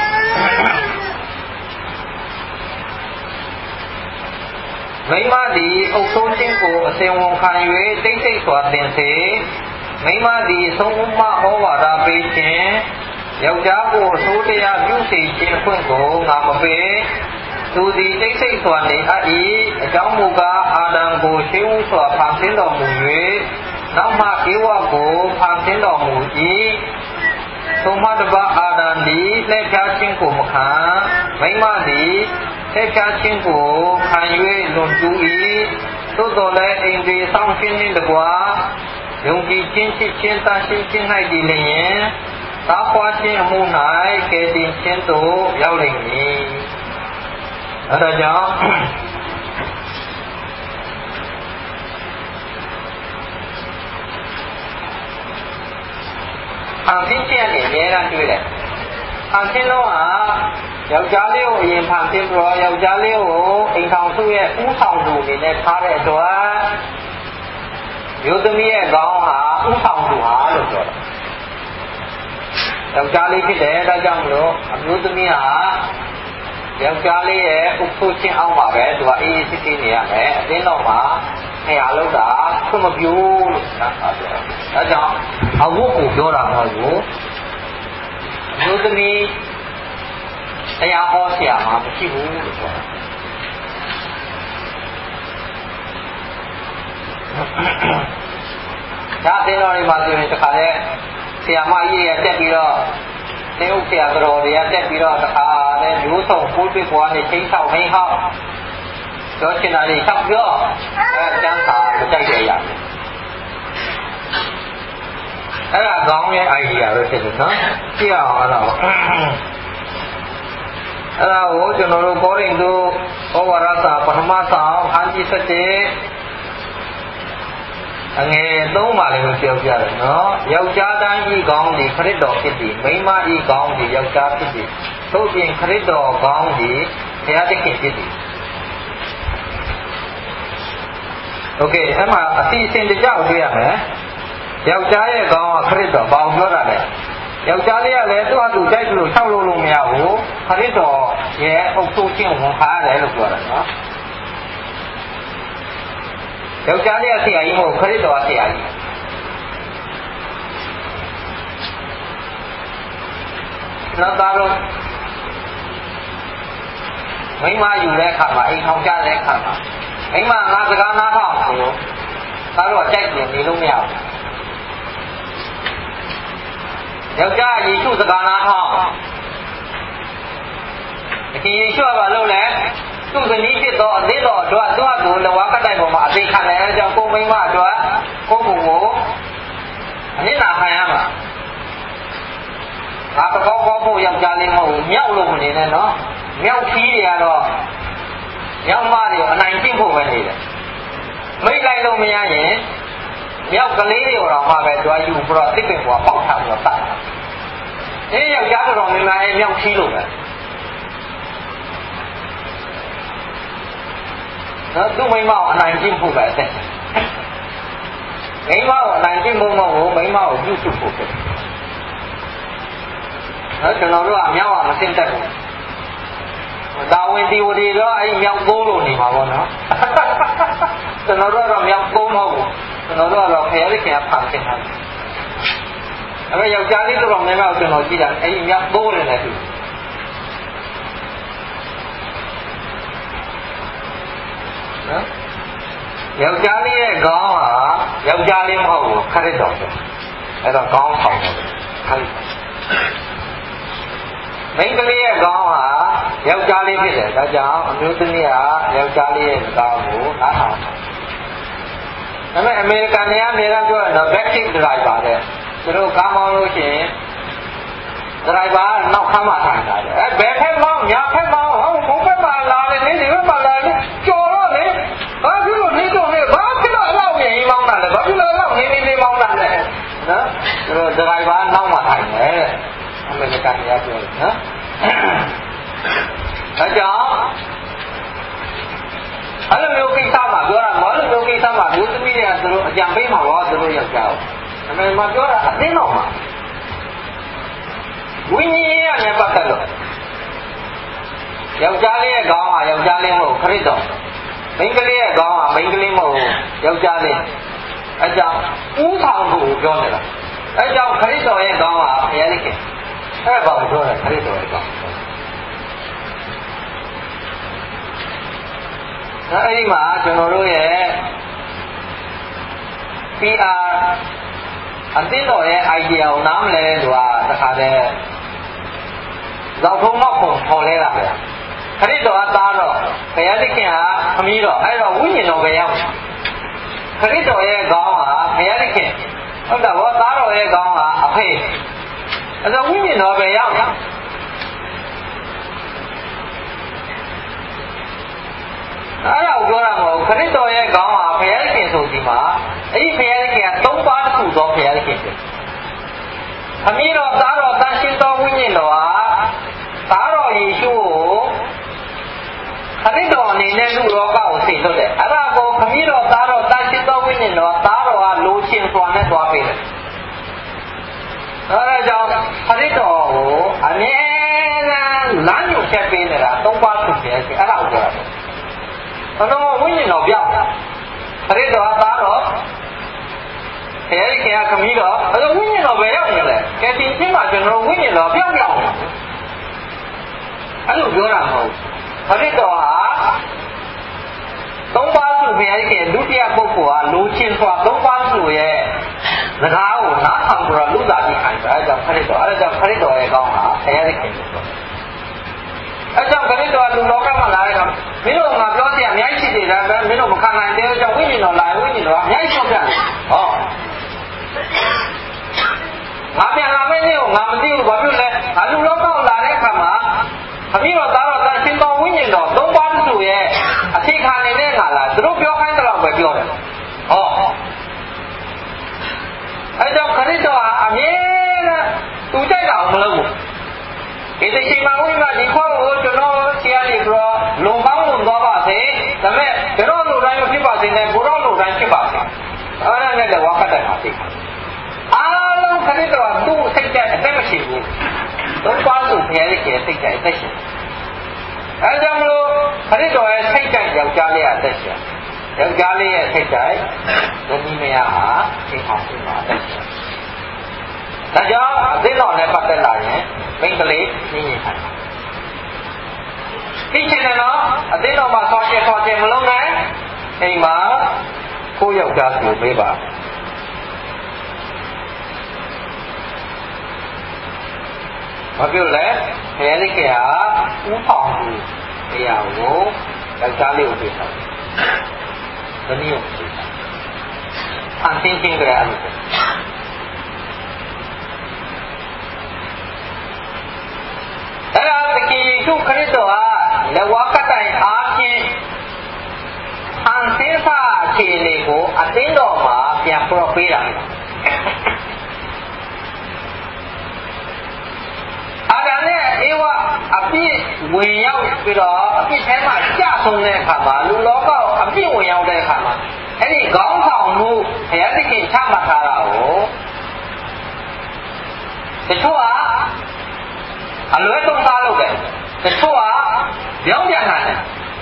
မိမသည်အုပ်ဆိုးခြင်းကိုအစဉ်ဝန်ခံ၍တိတ်ဆိတ်စွာသင်စေမိမသည်ဆုံးမဩဝါဒပေးခြင်းယောက်ျားကိုအဆိုးတရားပြုစေခြင်းအခွင့်ကိုငါမပေးသူသည်တိတ်ဆိတ်စွာနေအပ်၏အကြောင်းမူကားအာဒံကိုရှင်းဥစွာဖန်ဆင်းတော်မူ၍နောက်မှဧဝကိုဖန်ဆင်းတော်မူ၏သုံးမတပါအာဒံသည်လက်ဖြားခြင်းကိုမခံမိမသည်လက်ဖြားခြင်းကိုခံ၍လွန်ကျူး၏သို့တော်လည်းအိမ်ဒီဆောင်ခြင်းနှင့်တကွာယုံကြည်ခြင်းချစ်ခြင်းတန်ရှင်းခြင်း၌တည်လျင်သာပွားခြင်းအမှု၌ကယ်တင်ခြင်းသို့ရောက်လိမ့်မည်အဲဒါကြောင့်အန်ဖင်းချက်နဲ့အများအားတွေ့တယ်အန်ဖင်းတော့ဟာယောက်ျားလေးကိုအရင်ဖန်ဆင်းပြီးတော့ယောက်ျားလေးကိုအိမ်ထောင်စုရဲ့ဥဆောင်သူအနေနဲ့ထားတဲ့အတွက်မျိုးသမီးရဲ့ခေါင်းဟာဥဆောင်သူဟာလို့ပြောတာယောက်ျားလေးဖြစ်တယ်ဒါကြောင့်မလို့အမျိုးသမီးဟာယောက်ျားလေးရဲ့ဥပ္ပုချင်းအောင်ပါပဲသူကအေးအေးဆေးဆေးနေရမယ်အတင်းတော့မှနေရာလောက်တာခွင့်မပြုလို့ဆိုတာပြောဒါကြောင့်အဝတ်ကိုပြောတာမဟုတ်ဘူးအမျိုးသမီးတရားဟောဆရာမှာမရှိဘူးလို့ပြောတာဒါအတင်းတော်တွေမှာဆိုရင်တခါလဲဆရာမကြီးတွေတက်ပြီးတော့သင်ဥဆရာတော်တွေကတက်ပြီးတော့တခါလဲမျိုးစုံကိုယ်တွေ့ပွားနေချင်းချောက်ဟင်းဟောက်ပြောချင်တာတွေချောက်ပြောအဲကျန်းစာမကြိုက်တဲ့ရတယ်အဲ့ဒါကောင်းရဲ့ idea ပဲဖြစ်တယ်နော်ကြည့်အောင်အဲ့ဒါအဲ့ဒါကိုကျွန်တော်တို့ကောရင်တို့ဩဝါဒစာပထမဆောင်အခန်းကြီး၁၁အငယ်သုံးပါလည်းပြောပြတယ်နော်ယောက်ျားတိုင်းဤကောင်းသည်ခရစ်တော်ဖြစ်သည်မိန်းမဤကောင်းသည်ယောက်ျားဖြစ်သည်သို့ပြင်ခရစ်တော်ကောင်းသည်ဘုရားသခင်ဖြစ်သည်โอเคအဲ့မှာအစီအစဉ်တကြောက်တွေ့ရမယ်ယောက်ျားရဲ့ကောင်းကခရစ်တော်ဘာပြောတာလဲယောက်ျားလေးကလည်းသူ့ဟာသူကြိုက်လို့လျှောက်လို့လို့မရဘူးခရစ်တော်ရဲ့အုပ်စိုးခြင်းဝန်ခံရတယ်လို့ပြောတာနော်ယောက်ျားလေးကဆရာကြီးမဟုတ်ခရစ်တော်ကဆရာကြီးနောက်သားတော့မိမယူတဲ့အခါမှာအိမ်ထောင်ကြတဲ့အခါမှာမိမငါစကားနားထောင်ဆိုသားတော့ကြိုက်လို့နေလို့မရဘူးယောက်ျားယေရှုစကားနာထောင်းဒီယေရှုကဘာလုပ်လဲသူ့ဇနီးဖြစ်သောအသေးတော်အတွက်သူ့အတူလဝကတိုင်ပေါ်မှာအသေးခံတယ်အဲကြောင့်ကိုမိန်းမအတွက်ကိုဘုံကိုအနစ်နာခံရမှာငါတကောကောဖို့ယောက်ျားလေးမဟုတ်ဘူးမြောက်လို့မနေနဲ့နော်မြောက်ခီးတွေကတော့မြောက်မတွေအနိုင်ကျင့်ဖို့ပဲနေတယ်မိတ်လိုက်လို့မရရင်မြောက်ကလေးတွေတော့မှပဲတွားယူပြီးတော့တစ်ပင်ပေါ်ပေါက်ထားပြီးတော့တတ်တယ်အဲယောက်ျားတော်တော်များများမြောက်ခီးလို့ပဲနော်သူ့မိန်းမကိုအနိုင်ကျင့်ဖို့ပဲတဲ့မိန်းမကိုအနိုင်ကျင့်ဖို့မဟုတ်ဘူးမိန်းမကိုပြုစုဖို့ပဲနော်ကျွန်တော်တို့ကမြောက်အောင်မစင်တတ်ဘူးဒါဝင်ဒီဝတီတော့အဲ့မြောက်ကိုးလို့နေမှာပေါ့နော်ကျွန်တော်တို့ကတော့မြောက်ကိုးမဟုတ်ဘူးကျွန်တော်တို့ကတော့ဖျားလေးခင်ဖန်ဆင်းတာအဲ့ဒါယောက်ျားလေးတို့တော့များများကျွန်တော်ကြည့်တာအဲ့မြောက်ကိုးနေတယ်သူနော်ယောက်ျားလေးရဲ့ခေါင်းဟာယောက်ျားလေးမဟုတ်ဘူးခရစ်တော်ပဲအဲ့တော့ခေါင်းဆောင်တယ်ခရစ်မိန်းကလေးရဲ့ခေါင်းဟာယောက်ျားလေးဖြစ်တယ်ဒါကြောင့်အမျိုးသမီးကယောက်ျားလေးရဲ့စကားကိုနားထောင်တယ်ဒါပေမဲ့အမေရိကန်တွေကနေတော့ပြောတယ်နော် backseat driver တဲ့သူတို့ကားမောင်းလို့ရှိရင် driver ကနောက်ခန်းမှာထိုင်တာလေအဲဘယ်ဖက်မောင်းညာဖက်မောင်းဟုတ်ဘုံဖက်မှာလာတယ်နေဒီဘက်မှာလာတယ်ကြော်တော့လေဘာဖြစ်လို့နေတော့လေဘာဖြစ်လို့အလောက်မြင်မောင်းတာလဲဘာဖြစ်လို့အလောက်နေနေနေမောင်းတာလဲနော်သူတို့ driver နောက်မှာထိုင်တယ်တဲ့အမေရိကန်တွေကပြောတယ်နော်ဒါကြောင့်အဲ့လိုမျိုးကိစ္စမှာပြောတာမဟုတ်လို့မျိုးကိစ္စမှာမျိုးသမီးတွေကသူတို့အကြံပေးမှာပေါ့သူတို့ယောက်ျားကိုအမေမှာပြောတာအသိတော်မှာဝိညာဉ်ရေးနဲ့ပတ်သက်လို့ယောက်ျားလေးရဲ့ခေါင်းဟာယောက်ျားလေးမဟုတ်ခရစ်တော်မိန်းကလေးရဲ့ခေါင်းဟာမိန်းကလေးမဟုတ်ယောက်ျားလေးအဲကြောင့်ဥဆောင်ဖို့ပြောနေတာအဲကြောင့်ခရစ်တော်ရဲ့ခေါင်းဟာဘုရားသခင်အဲ့ဒါဘာလို့ပြောလဲခရစ်တော်ရဲ့ခေါင်းအဲ့ဒီမှာကျွန်တော်တို့ရဲ့ ပီ အာ အသင်းတော်ရဲ့ idea ကိုနားမလဲတဲ့သူကတခါတည်းဇောက်ထုံးမောက်ပုံပေါ်လဲတာပဲခရစ်တော်ကသားတော့ဘုရားသခင်ကခမည်းတော်အဲ့တော့ဝိညာဉ်တော်ပဲရောက်ခရစ်တော်ရဲ့ခေါင်းဟာဘုရားသခင်ဟုတ်တာဗောသားတော်ရဲ့ခေါင်းဟာအဖေအဲ့တော့ဝိညာဉ်တော်ပဲရောက်အဲ့ဒါကိုပြောတာမဟုတ်ခရစ်တော်ရဲ့ခေါင်းဟာဘုရားသခင်ဆိုဒီမှာအဲ့ဒီဘုရားသခင်ကသုံးပါးတစ်ခုသောဘုရားသခင်ဖြစ်ခမည်းတော်သားတော်တန်ရှင်းသောဝိညာဉ်တော်ဟာသားတော်ယေရှုကိုခရစ်တော်အနေနဲ့လူလောကကိုစေလွှတ်တယ်အဲ့ဒါကိုခမည်းတော်သားတော်တန်ရှင်းသောဝိညာဉ်တော်သားတော်ကလိုချင်စွာနဲ့သွားပေးတယ်အဲ့ဒါကြောင့်ခရစ်တော်ကိုအမြဲတမ်းလမ်းညွှန်ချက်ပေးနေတာသုံးပါးသူပဲအဲ့ဒါကိုပြောတာဘယ်တော့ဝိညာဉ်တော်ပြောင်းခရစ်တော်သားတော်ဘုရားခင်ကခမည်းတော်အဲ့တော့ဝိညာဉ်တော်ပဲရောက်နေတယ်ကဲတင်ချင်းမှာကျွန်တော်ဝိညာဉ်တော်ပြောင်းပြောင်းအဲ့လိုပြောတာမဟုတ်ခရစ်တော်ဟာသုံးပါးစုဘုရားခင်ဒုတိယပုဂ္ဂိုလ်ဟာလိုချင်စွာသုံးပါးစုရဲ့စကားကိုနားထောင်ပြီးတော့လူသားကြီးခံတယ်အဲ့ဒါကြောင့်ခရစ်တော်အဲ့ဒါကြောင့်ခရစ်တော်ရဲ့ကောင်းတာဘုရားခင်ကိုပြောအဲ့ကြောင့်ခရစ်တော်လူလောကမှာလာတဲ့အခါမင်းတို့ငါပြောစရာအများကြီးရှိသေးတယ်မင်းတို့မခံနိုင်သေးဘူးကြောင့်ဝိညာဉ်တော်လာဝိညာဉ်တော်အများကြီးရှော့ပြတယ်ဟောငါပြန်လာမယ့်နေ့ကိုငါမသိဘူးဘာဖြစ်လဲငါလူလောကကိုလာတဲ့အခါမှာခမည်းတော်သားတော်တန်ရှင်းသောဝိညာဉ်တော်သုံးပါးစုရဲ့အထိခံနေတဲ့ငါလာသူတို့ပြောခိုင်းတဲ့လောက်ပဲပြောတယ်ဟောအဲ့ကြောင့်ခရစ်တော်ဟာအမြဲတမ်းသူကြိုက်တာမလုပ်ဘူးဒီချိန်မှာဝိမာဒီခေါ်ကိုကျွန်တော်ဆရာကြီးပြောလုံကောင်းလုံသွားပါစေဒါပေမဲ့ကျွန်တော်လူတိုင်းဖြစ်ပါစေနဲ့ကိုရောလူတိုင်းဖြစ်ပါစေအဲ့ဒါနဲ့လည်းဝါကတ်တယ်ပါသိအားလုံးခရစ်တော်သူ့စိတ်ကြိုက်အသက်မရှိဘူးသုံးပါးစုဘုရားရဲ့စိတ်ကြိုက်အသက်ရှင်အဲကြောင့်မလို့ခရစ်တော်ရဲ့စိတ်ကြိုက်ယောက်ျားလေးအသက်ရှင်ယောက်ျားလေးရဲ့စိတ်ကြိုက်ဇနီးမယားဟာသင်အောင်ပြင်ပါအသက်ရှင်ဒါကြောင့်အသင်းတော်နဲ့ပတ်သက်လာရင်မိန်းကလေးညင်ညင်ထိုင်သိချင်တယ်နော်အသင်းတော်မှာဆောင်းကျဲဆောင်းကျဲမလုံးနဲ့အိမ်မှာကိုယ့်ယောက်ျားကိုမေးပါဘာဖြစ်လဲဘုရားသခင်ကဥဆောင်သူတရားကိုယောက်ျားလေးကိုပေးတာ။သမီးကိုပေးတာ။အန်ချင်းချင်းကြရအောင်။အဲ့ဒါသခင်ယေရှုခရစ်တော်ကလက်ဝါးကတိုင်အားဖြင့်အန်သင်းစာအခြေအနေကိုအသင်းတော်မှာပြန်ပြပေးတာ။အဲ့ဒါနဲ့အေဝအပြည့်ဝင်ရောက်ပြီးတော့အပြည့်ထဲမှာကြဆုံးတဲ့အခါမှာလူလောကအပြည့်ဝင်ရောက်တဲ့အခါမှာအဲ့ဒီခေါင်းဆောင်မှုဘုရားသခင်ချမှတ်ထားတာကိုတချို့ကအလွဲသုံးစားလုပ်တယ်တချို့ကပြောင်းပြန်လာတယ်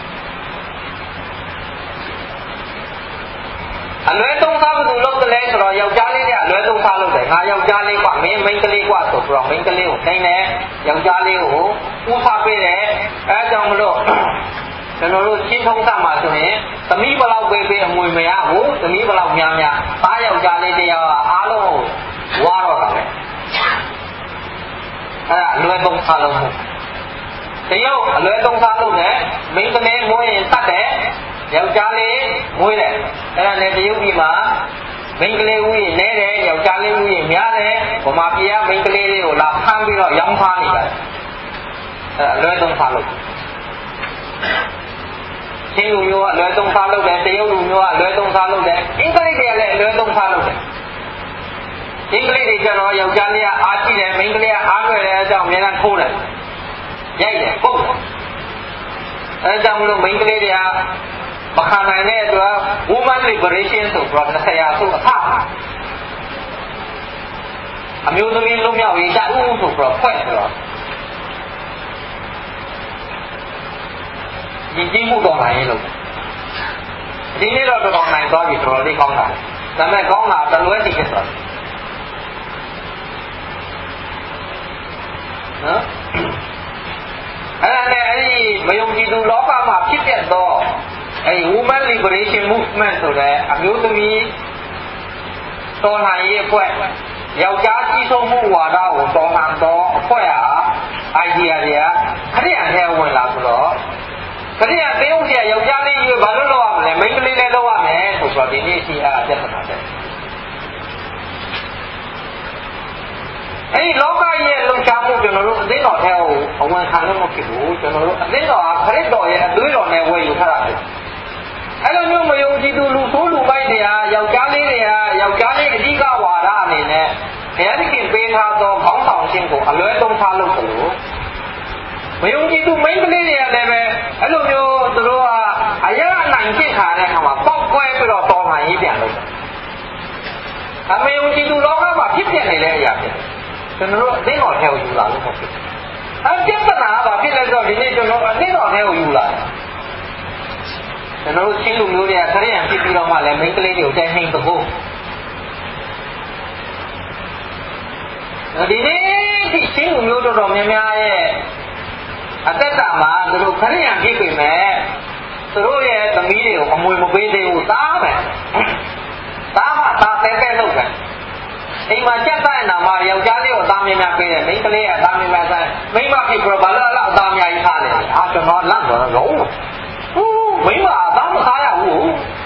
အလွဲသုံးစားဘယ်သူလုပ်တယ်လဲဆိုတော့ယောက်ျားလေးကအလွဲသုံးစားလုပ်တယ်ငါယောက်ျားလေးကမင်းမိန်းကလေးကဆိုပြီးတော့မိန်းကလေးကိုတိုင်းတယ်ယောက်ျားလေးကိုဥစားပေးတယ်အဲကြောင့်မလို့ကျွန်တော်တို့ချင်းထုံးစားမှာဆိုရင်သမီးဘလောက်ပေးပေးအမွေမရဘူးသမီးဘလောက်များများသားယောက်ျားလေးတရားကအားလုံးဝါတော့တာပဲအဲ့ဒါအလွဲသုံးစားလုပ်မှုတရုတ်အလွဲသုံးစားလုပ်တယ်မိန်းကလေးမွေးရင်တတ်တယ်ယောက်ျားလေးမွေးတယ်အဲ့ဒါနဲ့တရုတ်ပြည်မှာမိန်းကလေးဦးရေနဲတယ်ယောက်ျားလေးဦးရေများတယ်ဗမာပြည်ကမိန်းကလေးတွေကိုလာဖမ်းပြီးတော့ရောင်းစားနေတယ်အဲ့အလွဲသုံးစားလုပ်ချင်းလူမျိုးကအလွဲသုံးစားလုပ်တယ်တရုတ်လူမျိုးကအလွဲသုံးစားလုပ်တယ်အင်္ဂလိပ်တွေကလည်းအလွဲသုံးစားလုပ်တယ်အင်္ဂလိပ်တွေကျတော့ယောက်ျားလေးကအားကြည့်တယ်မိန်းကလေးကအားရွယ်တယ်အကြောင်းအများနဲ့ထိုးတယ်ရိုက်တယ်ပုတ်တယ်အဲကြောင့်မလို့မိန်းကလေးတွေကမခံနိုင်တဲ့အတွက် woman liberation ဆိုပြီးတော့ဆရာဆိုအထအမျိုးသမီးလုံးမြောက်ရေးတအူးဆိုပြီးတော့ဖွဲ့ဆိုတော့ဒီကြီးမှုတော်နိုင်လို့ဒီနေ့တော့တော်တော်နိုင်သွားပြီတော်တော်လေးကောင်းတာဒါပေမဲ့ကောင်းတာတလွဲစီဖြစ်သွားတယ်နော်အဲ့ဒါနဲ့အဲ့ဒီမယုံကြည်သူလောကမှာဖြစ်တဲ့တော့အဲ့ဒီ woman liberation movement ဆိုတဲ့အမျိုးသမီးတော်လှန်ရေးအဖွဲ့ယောက်ျားကြီးဆုံးမှုဝါဒကိုတော်လှန်တော့အဖွဲ့ဟာ idea တွေကခရိယန်ထဲဝင်လာဆိုတော့ခရိယန်တင်းဥစီယောက်ျားလေးရွေးဘာလို့လုပ်ရမလဲမိန်းကလေးလည်းလုပ်ရမယ်ဆိုတော့ဒီနေ့ရှိအားပြဿနာတယ်အဲ့ဒီလောကရဲ့လုံခြားမှုကျွန်တော်တို့အသိတော်ထဲကိုအဝင်ခံလို့မဖြစ်ဘူးကျွန်တော်တို့အသိတော်ဟာခရစ်တော်ရဲ့အသွေးတော်နဲ့ဝယ်ယူထားတာပဲအဲ့လိုမျိုးမယုံကြည်သူလူဆိုးလူပိုက်တွေကယောက်ျားလေးတွေကယောက်ျားလေးအဓိကဝါဒအနေနဲ့ဘုရားသခင်ပေးထားသောခေါင်းဆောင်ခြင်းကိုအလွဲသုံးစားလုပ်တယ်လို့မယုံကြည်သူမိန်းကလေးတွေကလည်းပဲအဲ့လိုမျိုးသူတို့ကအရာအနိုင်ကျင့်ခါတဲ့အခါမှာပောက်ကွဲပြီးတော့တော်မှန်ရေးပြန်လုပ်တယ်အမယုံကြည်သူလောကမှာဖြစ်ပြနေတဲ့အရာဖြစ်တယ်ကျွန်တော်တို့အသိတော်ထဲကိုယူလာလို့မဖြစ်ဘူး။အဲပြဿနာကဘာဖြစ်လဲဆိုတော့ဒီနေ့ကျွန်တော်အသိတော်ထဲကိုယူလာတယ်။ကျွန်တော်တို့ချင်းလူမျိုးတွေကခရိယန်ဖြစ်ပြီးတော့မှလည်းမိန်းကလေးတွေကိုတိုင်းဟိန်တဖို့ဒီနေ့ဒီချင်းလူမျိုးတော်တော်များများရဲ့အသက်တာမှာသူတို့ခရိယန်ဖြစ်ပေမဲ့သူတို့ရဲ့သမီးတွေကိုအမွေမပေးသေးဘူးသားပဲ။သားမှသားတဲတဲလုပ်တယ်အိမ်မှာကြက်တဲ့နာမှာယောက်ျားလေးကိုအသားများများပေးတယ်မိန်းကလေးကအသားများများဆိုင်မိန်းမဖြစ်ပြီးတော့ဘာလို့အဲ့လောက်အသားများကြီးထားလဲအာကျွန်တော်လန့်တော့တော့ဟိုးမိန်းမအသားမစားရဘူး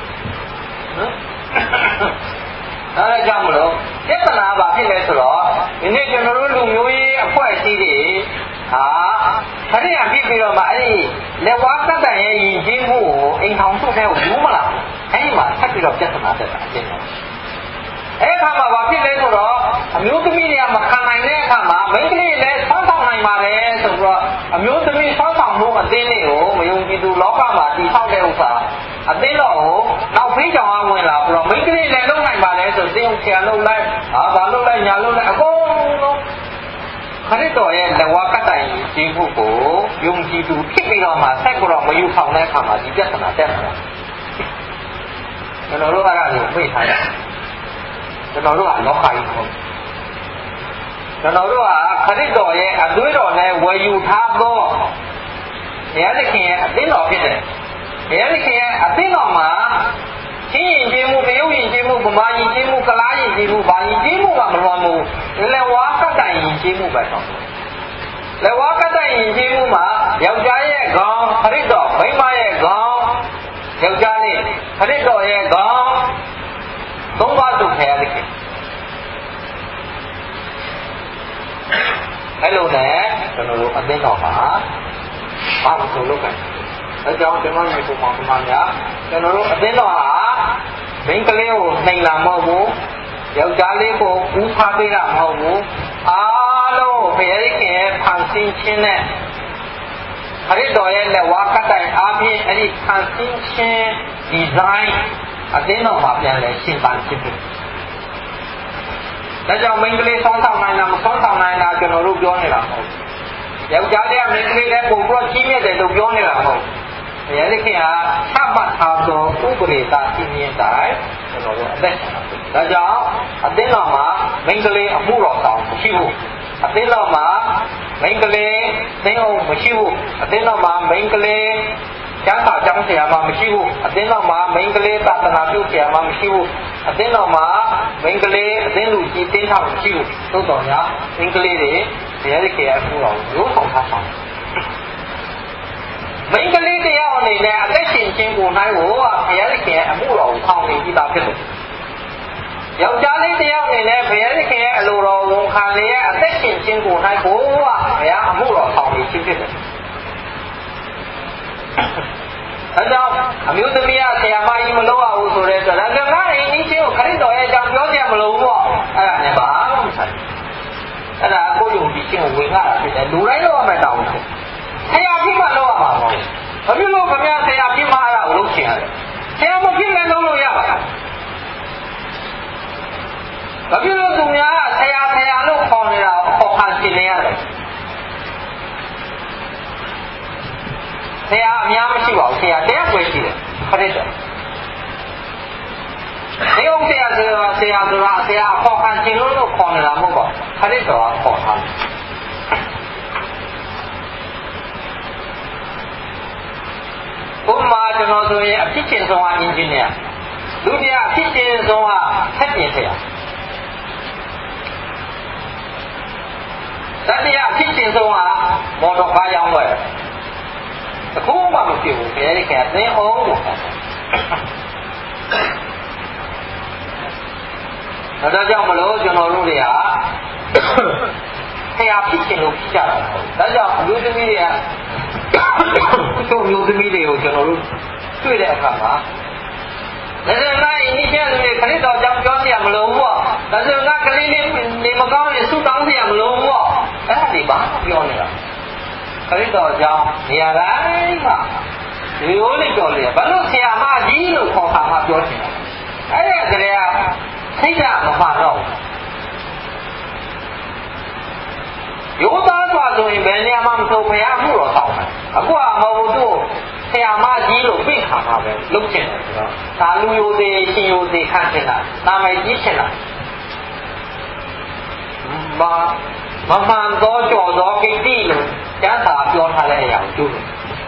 နော်အဲ့ဒါကြောင့်မလို့ပြဿနာဘာဖြစ်လဲဆိုတော့ဒီနေ့ကျွန်တော်တို့လူမျိုးရေးအဖွဲ့အစည်းတွေဟာခရိယန်ဖြစ်ပြီးတော့မှအဲ့ဒီလက်ဝါးကတ်တန်ရဲ့ယဉ်ကျေးမှုကိုအိမ်ထောင်စုထဲကိုယူမလားအဲ့ဒီမှာဆက်ပြီးတော့ပြဿနာတက်တာအဖြစ်တော့အဲ့ခါမှာဘာဖြစ်လဲဆိုတော့အမျိုးသမီးတွေကမခံနိုင်တဲ့အခါမှာမိန်းကလေးလည်းဆောင်းဆောင်နိုင်ပါတယ်ဆိုတော့အမျိုးသမီးဆောင်းဆောင်မှုအသင်းလေးကိုမယုံကြည်သူလောကမှာတည်ဆောက်တဲ့ဥစ္စာအသင်းတော်ကိုနောက်ဖေးကြောင်အောင်ဝင်လာပြီးတော့မိန်းကလေးလည်းလုပ်နိုင်ပါတယ်ဆိုသင်ဆရာလုပ်လိုက်ဟာဘာလုပ်လိုက်ညာလုပ်လိုက်အကုန်လုံးခရစ်တော်ရဲ့လက်ဝါးကတိုင်ခြင်းမှုကိုယုံကြည်သူဖြစ်ပြီးတော့မှဆက်ပြီးတော့မယူဆောင်တဲ့အခါမှာဒီပြဿနာတက်လာတယ်ကျွန်တော်တို့အဲ့ဒါကိုဖိတ်ထားတယ်ကျွန်တော်တို့ကလောကကြီးမဟုတ်ကျွန်တော်တို့ကခရစ်တော်ရဲ့အသွေးတော်နဲ့ဝယ်ယူထားသောဘုရားသခင်ရဲ့အသင်းတော်ဖြစ်တယ်ဘုရားသခင်ရဲ့အသင်းတော်မှာချင်းရင်ကျေးမှုတရုတ်ရင်ကျေးမှုဗမာရင်ကျေးမှုကလားရင်ကျေးမှုဘာရင်ကျေးမှုကမလွန်ဘူးဒီလေဝါကတိုင်ရင်ကျေးမှုပဲတော့လက်ဝါးကတိုင်ရင်ကြီးမှုမှာယောက်ျားရဲ့ခေါင်းခရစ်တော်မိန်းမရဲ့ခေါင်းယောက်ျားလေးခရစ်တော်ရဲ့ခေါင်းသုံးပါးသူဖရာသခင်အဲ့လိုနဲ့ကျွန်တော်တို့အသိတော်မှာဘာလို့ဆိုလို့ကဲအဲကြောင့်ကျွန်တော်ညီကိုမောင်မများကျွန်တော်တို့အသိတော်ဟာမိန်းကလေးကိုနှိမ်လာမဟုတ်ဘူးယောက်ျားလေးကိုဦးထားပေးတာမဟုတ်ဘူးအားလုံးဘုရားခင်ရဲ့ဖန်ဆင်းခြင်းနဲ့ခရစ်တော်ရဲ့လက်ဝါးကတိုင်အားဖြင့်အဲ့ဒီဖန်ဆင်းခြင်းဒီဇိုင်းအသိတော်မှာပြန်လဲရှင်းပန်းဖြစ်တယ်ဒါကြောင့်မိန်းကလေးဆောင်းဆောင်နိုင်တာမဆောင်းဆောင်နိုင်တာကျွန်တော်တို့ပြောနေတာမဟုတ်ဘူးယောက်ျားလေးကမိန်းကလေးလည်းပုံတော့ကြီးမြတ်တယ်လို့ပြောနေတာမဟုတ်ဘူးဘုရားသခင်ဟာချမှတ်ထားသောဥပဒေသာသိမြင်တိုင်းကျွန်တော်တို့အသက်ရှင်တာဒါကြောင့်အသင်းတော်မှာမိန်းကလေးအမှုတော်ဆောင်မရှိဘူးအသင်းတော်မှာမိန်းကလေးသင်းအောင်မရှိဘူးအသင်းတော်မှာမိန်းကလေးကျမ်းစာကျောင်းဆရာမမရှိဘူးအသင်းတော်မှာမိန်းကလေးသာသနာပြုဆရာမမရှိဘူးအသင်းတော်မှာမိန်းကလေးအသင်းလူကြီးတင်းထောင်မရှိဘူးသို့တော်များမိန်းကလေးတွေဘုရားသခင်အမှုတော်ကိုရိုးဆောင်ထားပါမိန်းကလေးတယောက်အနေနဲ့အသက်ရှင်ခြင်းကိုနိုင်ဖို့ဘုရားသခင်အမှုတော်ကိုဆောင်နေပြီးသားဖြစ်တယ်ယောက်ျားလေးတယောက်အနေနဲ့ဘုရားသခင်ရဲ့အလိုတော်ဝန်ခံလျက်အသက်ရှင်ခြင်းကိုနိုင်ဖို့ဘုရားအမှုတော်ဆောင်နေခြင်းဖြစ်တယ်အဲကြောင့်အမျိုးသမီးကဆရာမကြီးမလုပ်ရဘူးဆိုတဲ့အတွက်ဒါကငါ့အိမ်ကြီးချင်းကိုခရစ်တော်ရဲ့အကြောင်းပြောကြမလို့ပေါ့အဲ့ဒါနဲ့ဘာမှမဆိုင်အဲ့ဒါကိုယုံကြည်ခြင်းကိုဝင်ရတာဖြစ်တယ်လူတိုင်းလုပ်ရမယ်တောင်းတယ်ဆရာကြီးမှလုပ်ရမှာမဟုတ်ဘူးဘာဖြစ်လို့ခင်ဗျာဆရာကြီးမှအဲ့ဒါကိုလုပ်ချင်ရတယ်ဆရာမဖြစ်လည်းလုပ်လို့ရပါလားဘာဖြစ်လို့သူများဆရာဆရာလို့ခေါ်နေတာကိုခေါ်ခံနေရတယ်ဆရာအများမရှိပါဘူးဆရာတရားွယ်ရှိတယ်ခရစ်တော်ဒီအောင်ဆရာဆိုတာဆရာဆိုတာဆရာခေါ်ခံခြင်းလို့ခေါ်နေတာမဟုတ်ပါခရစ်တော်ကခေါ်ထားတယ်ဘုမာကျွန်တော်ဆိုရင်အဖြစ်ချင်းဆုံးကအင်ဂျင်နီယာဒုတိယအဖြစ်ချင်းဆုံးကဆက်ပြင်ဆရာတတိယအဖြစ်ချင်းဆုံးကမော်တော်ကားရောင်းဝယ်အခုမှမဖြစ်ဘူးဘယ်လိုလဲသင်အောင်လို့ဒါကြောင့်မလို့ကျွန်တော်တို့တွေကဆရာဖြစ်ချင်လို့ဖြစ်ကြတာဒါကြောင့်အမျိုးသမီးတွေကသူ့မျိုးသမီးတွေကိုကျွန်တော်တို့တွေ့တဲ့အခါမှာဒါဆိုငါအင်းချင်းတွေခရစ်တော်ကြောင့်ပြောပြမလို့ပေါ့ဒါဆိုငါကလေးလေးနေမကောင်းရင်ဆုတောင်းပြမလို့ပေါ့အဲ့ဒါဒီဘာပြောနေတာခရစ်တော်ကြောင့်နေရာတိုင်းမှာဒီလိုလေးပြောလေဘာလို့ဆရာမကြီးလို့ခေါ်တာမှပြောချင်တာအဲ့ဒါကလေးကစိတ်ကမမှန်တော့ရိုးသားစွာဆိုရင်ဘယ်နေရာမှမဆိုဘုရားမှုတော်ဆောင်တယ်အခုကမဟုတ်ဘူးသူ့ဆရာမကြီးလို့ပြခါမှာပဲလုပ်ချင်တယ်ဆိုတော့ဒါလူယိုသေးရှင်ယိုသေးခံချင်တာနာမည်ကြီးချင်တာမမမှန်တော့ကြော်တော့ကိတိလို့ကျမ်းစာပြောထားတဲ့အရာကိုကျူးတယ်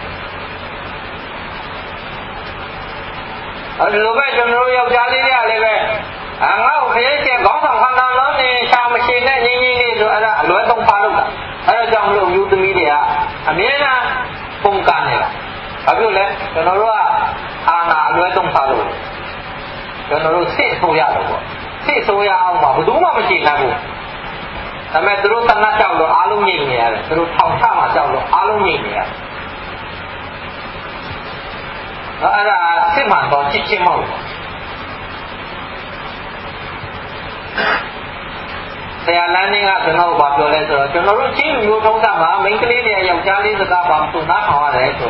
အဲဒီလိုပဲကျွန်တော်တို့ယောက်ျားလေးတွေကလည်းပဲအငါ့ကိုခရီးကျခေါင်းဆောင်ခံတာလုံးနေရှာမရှိနဲ့ငင်းငင်းလေးဆိုအဲ့ဒါအလွဲသုံးပါလို့တာအဲ့ဒါကြောင့်မလို့ယူသမီးတွေကအမြဲတမ်းပုံကန်နေတာဘာဖြစ်လဲကျွန်တော်တို့ကအာနာအလွဲသုံးပါလို့ကျွန်တော်တို့စစ်ဆိုရတယ်ပေါ့စစ်ဆိုရအောင်ပါဘယ်သူမှမရှိနိုင်ဘူးဒါပေမဲ့သူတို့တနတ်ကြောက်လို့အားလုံးငြိမ်နေရတယ်သူတို့ထောင်ချမှာကြောက်လို့အားလုံးငြိမ်နေရတယ်အဲ့ဒါစစ်မှန်တော့ချစ်ချင်းမဟုတ်ဘူးဆရာလမ်းနေကကျွန်တော်ဘာပြောလဲဆိုတော့ကျွန်တော်တို့ချင်းမျိုးထုံးတာမှာမိန်းကလေးတွေယောက်ျားလေးစကားဘာမှသူနားထောင်ရတယ်ဆို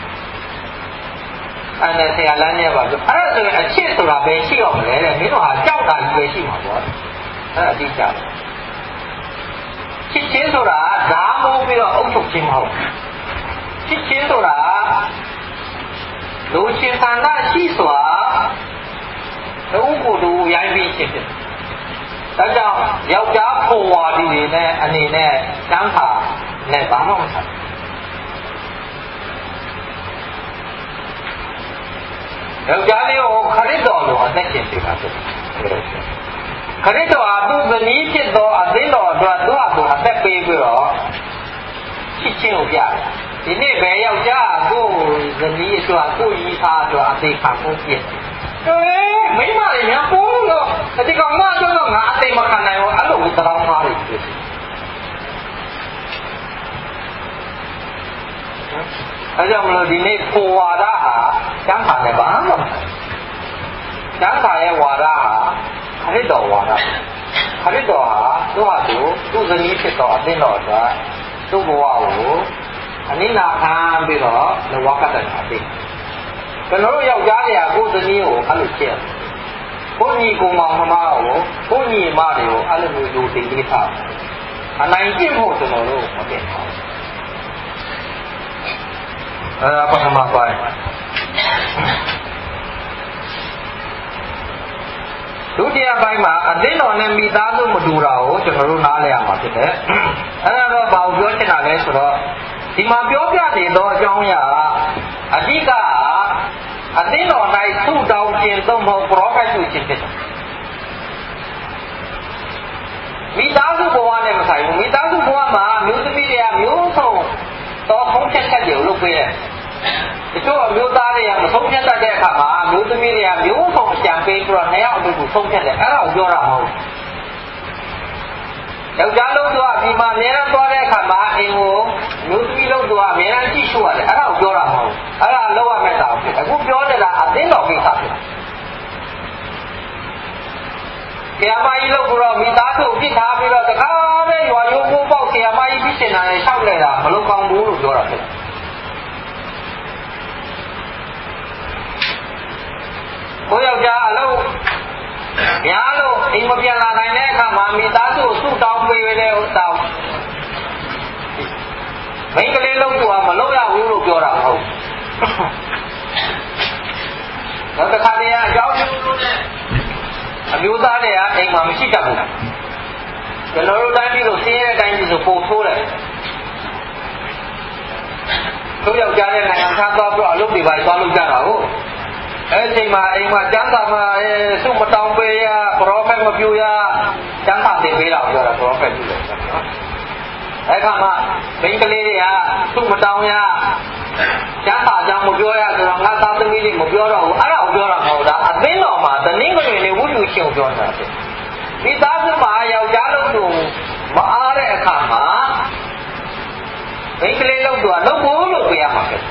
အဲ့ဒါဆရာလမ်းနေပါပြောအဲ့ဒါဆိုရင်အချစ်ဆိုတာပဲရှိအောင်မလဲတဲ့မင်းတို့ဟာကြောက်တာကြီးပဲရှိမှာပေါ့အဲ့ဒါအတိအကျချစ်ချင်းဆိုတာဓာမိုးပြီးတော့အုပ်ချုပ်ခြင်းမဟုတ်ချစ်ချင်းဆိုတာလူချင်းဆန္ဒရှိစွာတူကိုယ်တူရိုင်းပြီးဖြစ်တယ်ဒါကြောင့်ယောက်ျားဖို့ဝါဒီတွေနဲ့အနေနဲ့တန်းခါနဲ့ဘာမှမဆိုင်ယောက်ျားလေးကိုခရစ်တော်လိုအသက်ရှင်ပြတာဖြစ်တယ်ခရစ်တော်ဟာသူ့ဇနီးဖြစ်သောအသင်းတော်အတွက်သူ့အတူအသက်ပေးပြီးတော့ချင်းကိုပြတယ်ဒီနေ့ပဲယောက်ျားကိုဇနီးအတွက်ကိုကြီးသားအတွက်အသေးခံဖို့ပြည့်တယ်မိမတွေများပိုးလို့ဒီကောင်မကျတော့ငါအသေးမခံနိုင်ဘူးအဲ့လိုသတောင်းသားတွေဖြစ်တယ်အဲကြောင့်မလို့ဒီနေ့ပူဝါဒဟာကျမ်းစာနဲ့ဘာမှမကျမ်းစာရဲ့ဝါဒဟာခရစ်တော်ဝါဒခရစ်တော်ဟာသူ့ဟာသူသူ့ဇနီးဖြစ်တော်အသင်းတော်အတွက်သူ့ဘဝကိုအနိနာခံပြီးတော့လဝကတ္တနာပြီးကျွန်တော်တို့ယောက်ျားတွေကကိုယ်ဇနီးကိုအဲ့လိုချက်ကိုညီကိုမောင်မမကိုကိုညီမတွေကိုအဲ့လိုမျိုးယူတင်ပေးထားအနိုင်ကျင့်ဖို့ကျွန်တော်တို့မတင်ပါဘူးအဲ့ဒါပထမပိုင်းဒုတိယပိုင်းမှာအသင်းတော်နဲ့မိသားစုမတူတာကိုကျွန်တော်တို့နားလည်ရမှာဖြစ်တယ်အဲ့ဒါတော့ဘာကိုပြောချင်တာလဲဆိုတော့ဒီမှာပြောပြနေသောအကြောင်းအရာအဓိကအသင်းတော်၌သုတောင်းခြင်းသုံးဖို့ပရောဖက်ပြုခြင်းဖြစ်တယ်မိသားစုဘဝနဲ့မဆိုင်ဘူးမိသားစုဘဝမှာမျိုးသမီးတွေကမျိုးစုံတော့ဖုံးချက်ချက်တွေကိုလုပ်ပေးတယ်ဒီလိုအမျိုးသားတွေကမဆုံးဖြတ်တတ်တဲ့အခါမှာမျိုးသမီးတွေကမျိုးစုံအကြံပေးပြီးတော့နှစ်ယောက်အတူတူဆုံးဖြတ်တယ်အဲ့ဒါကိုပြောတာမဟုတ်ယောက်ျားလုံးသူကဒီမှာအများအားသွားတဲ့အခါမှာအင်ကိုမျိုးသမီးလုံးသူကအများအားကြည့်ရှုရတယ်အဲ့ဒါကိုပြောတာမဟုတ်အဲ့ဒါလောက်ရမယ့်တာဖြစ်အခုပြောနေတာအသိတော်ကိစ္စဖြစ်ဆရာမကြီးလို့ကတော့မိသားစုပြစ်ထားပြီးတော့တခါနဲ့ရွာရိုးမိုးပေါက်ဆရာမကြီးပြစ်နေတာနဲ့ရှောက်နေတာမလုပ်ကောင်းဘူးလို့ပြောတာဖြစ်ကိုယောက်ျားအလုပ်များလို့အိမ်မပြန်လာနိုင်တဲ့အခါမှာမိသားစုကိုဆုတောင်းပေးရတဲ့ဥစ္စာမိန်းကလေးလုံးကမလုပ်ရဘူးလို့ပြောတာမဟုတ်တော့တခါတည်းအကြောင်းကျိုးလို့နဲ့အမျိုးသားတွေကအိမ်မှာမရှိတတ်ဘူးကျွန်တော်တို့တိုင်းပြည်လို့ဆင်းရဲတိုင်းပြည်ဆိုပုံထိုးတယ်သူယောက်ျားတဲ့နိုင်ငံသားသွားပြီးအလုပ်တွေပါသွားလုပ်ကြတာဟုတ်အဲ့ဒီမှာအိမ်မှာကျမ်းစာမှာစုမတောင်းပေးရပရောဖက်မပြူရကျမ်းစာတင်ပေးတာပြောတာပရောဖက်ပြူတယ်နော်အဲ့ခါမှာမိန်းကလေးတွေကစုမတောင်းရကျမ်းစာကြောင့်မပြောရဆိုတော့ငါသားသမီးတွေမပြောတော့ဘူးအဲ့ဒါကိုပြောတာမဟုတ်တာအသိတော်မှာတနည်းကလေးတွေဝိတုရှင်ကိုပြောတာဖြစ်ဒီသားစုမှာယောက်ျားလို့သူမအားတဲ့အခါမှာမိန်းကလေးလို့သူကလုပ်ဖို့လို့ပြရမှာဖြစ်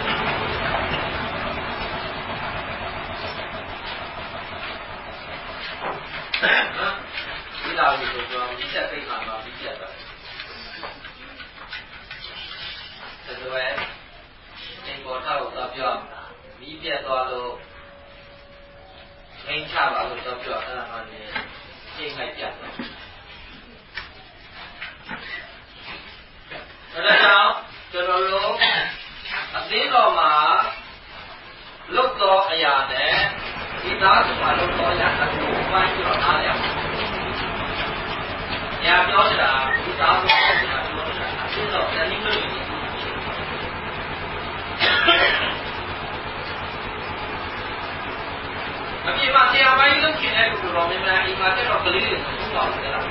ဒီလာပြီးတော့ကျွန်တော်ဒီချက်သိမ်းမှာပါပြီးချက်တာဒါဆိုရင်အင်ပေါ်ထားတော့ပြောမိပြတ်သွားလို့ငိမ့်ချပါလို့တော့ပြောအဲ့ဒါမှလည်းရှင်းလိုက်ပြတ်တယ်ဒါကြောင့်ကျွန်တော်တို့အသိတော်မှာလုတ်တော်အရာနဲ့ဒီသားစုမှာလုတ်တော်အရာတစ်ခုပိုင်းပြီးတော့အားရညာပြောတာဒီသားစုကိုပြောတာအသိတော်တနည်းလို့အပြင်မှာဆရာမကြီးလုပ်ချင်တဲ့လူတော်များများအိမ်မှာတက်တော့ကလေးတွေသုံးပါဦးကြလား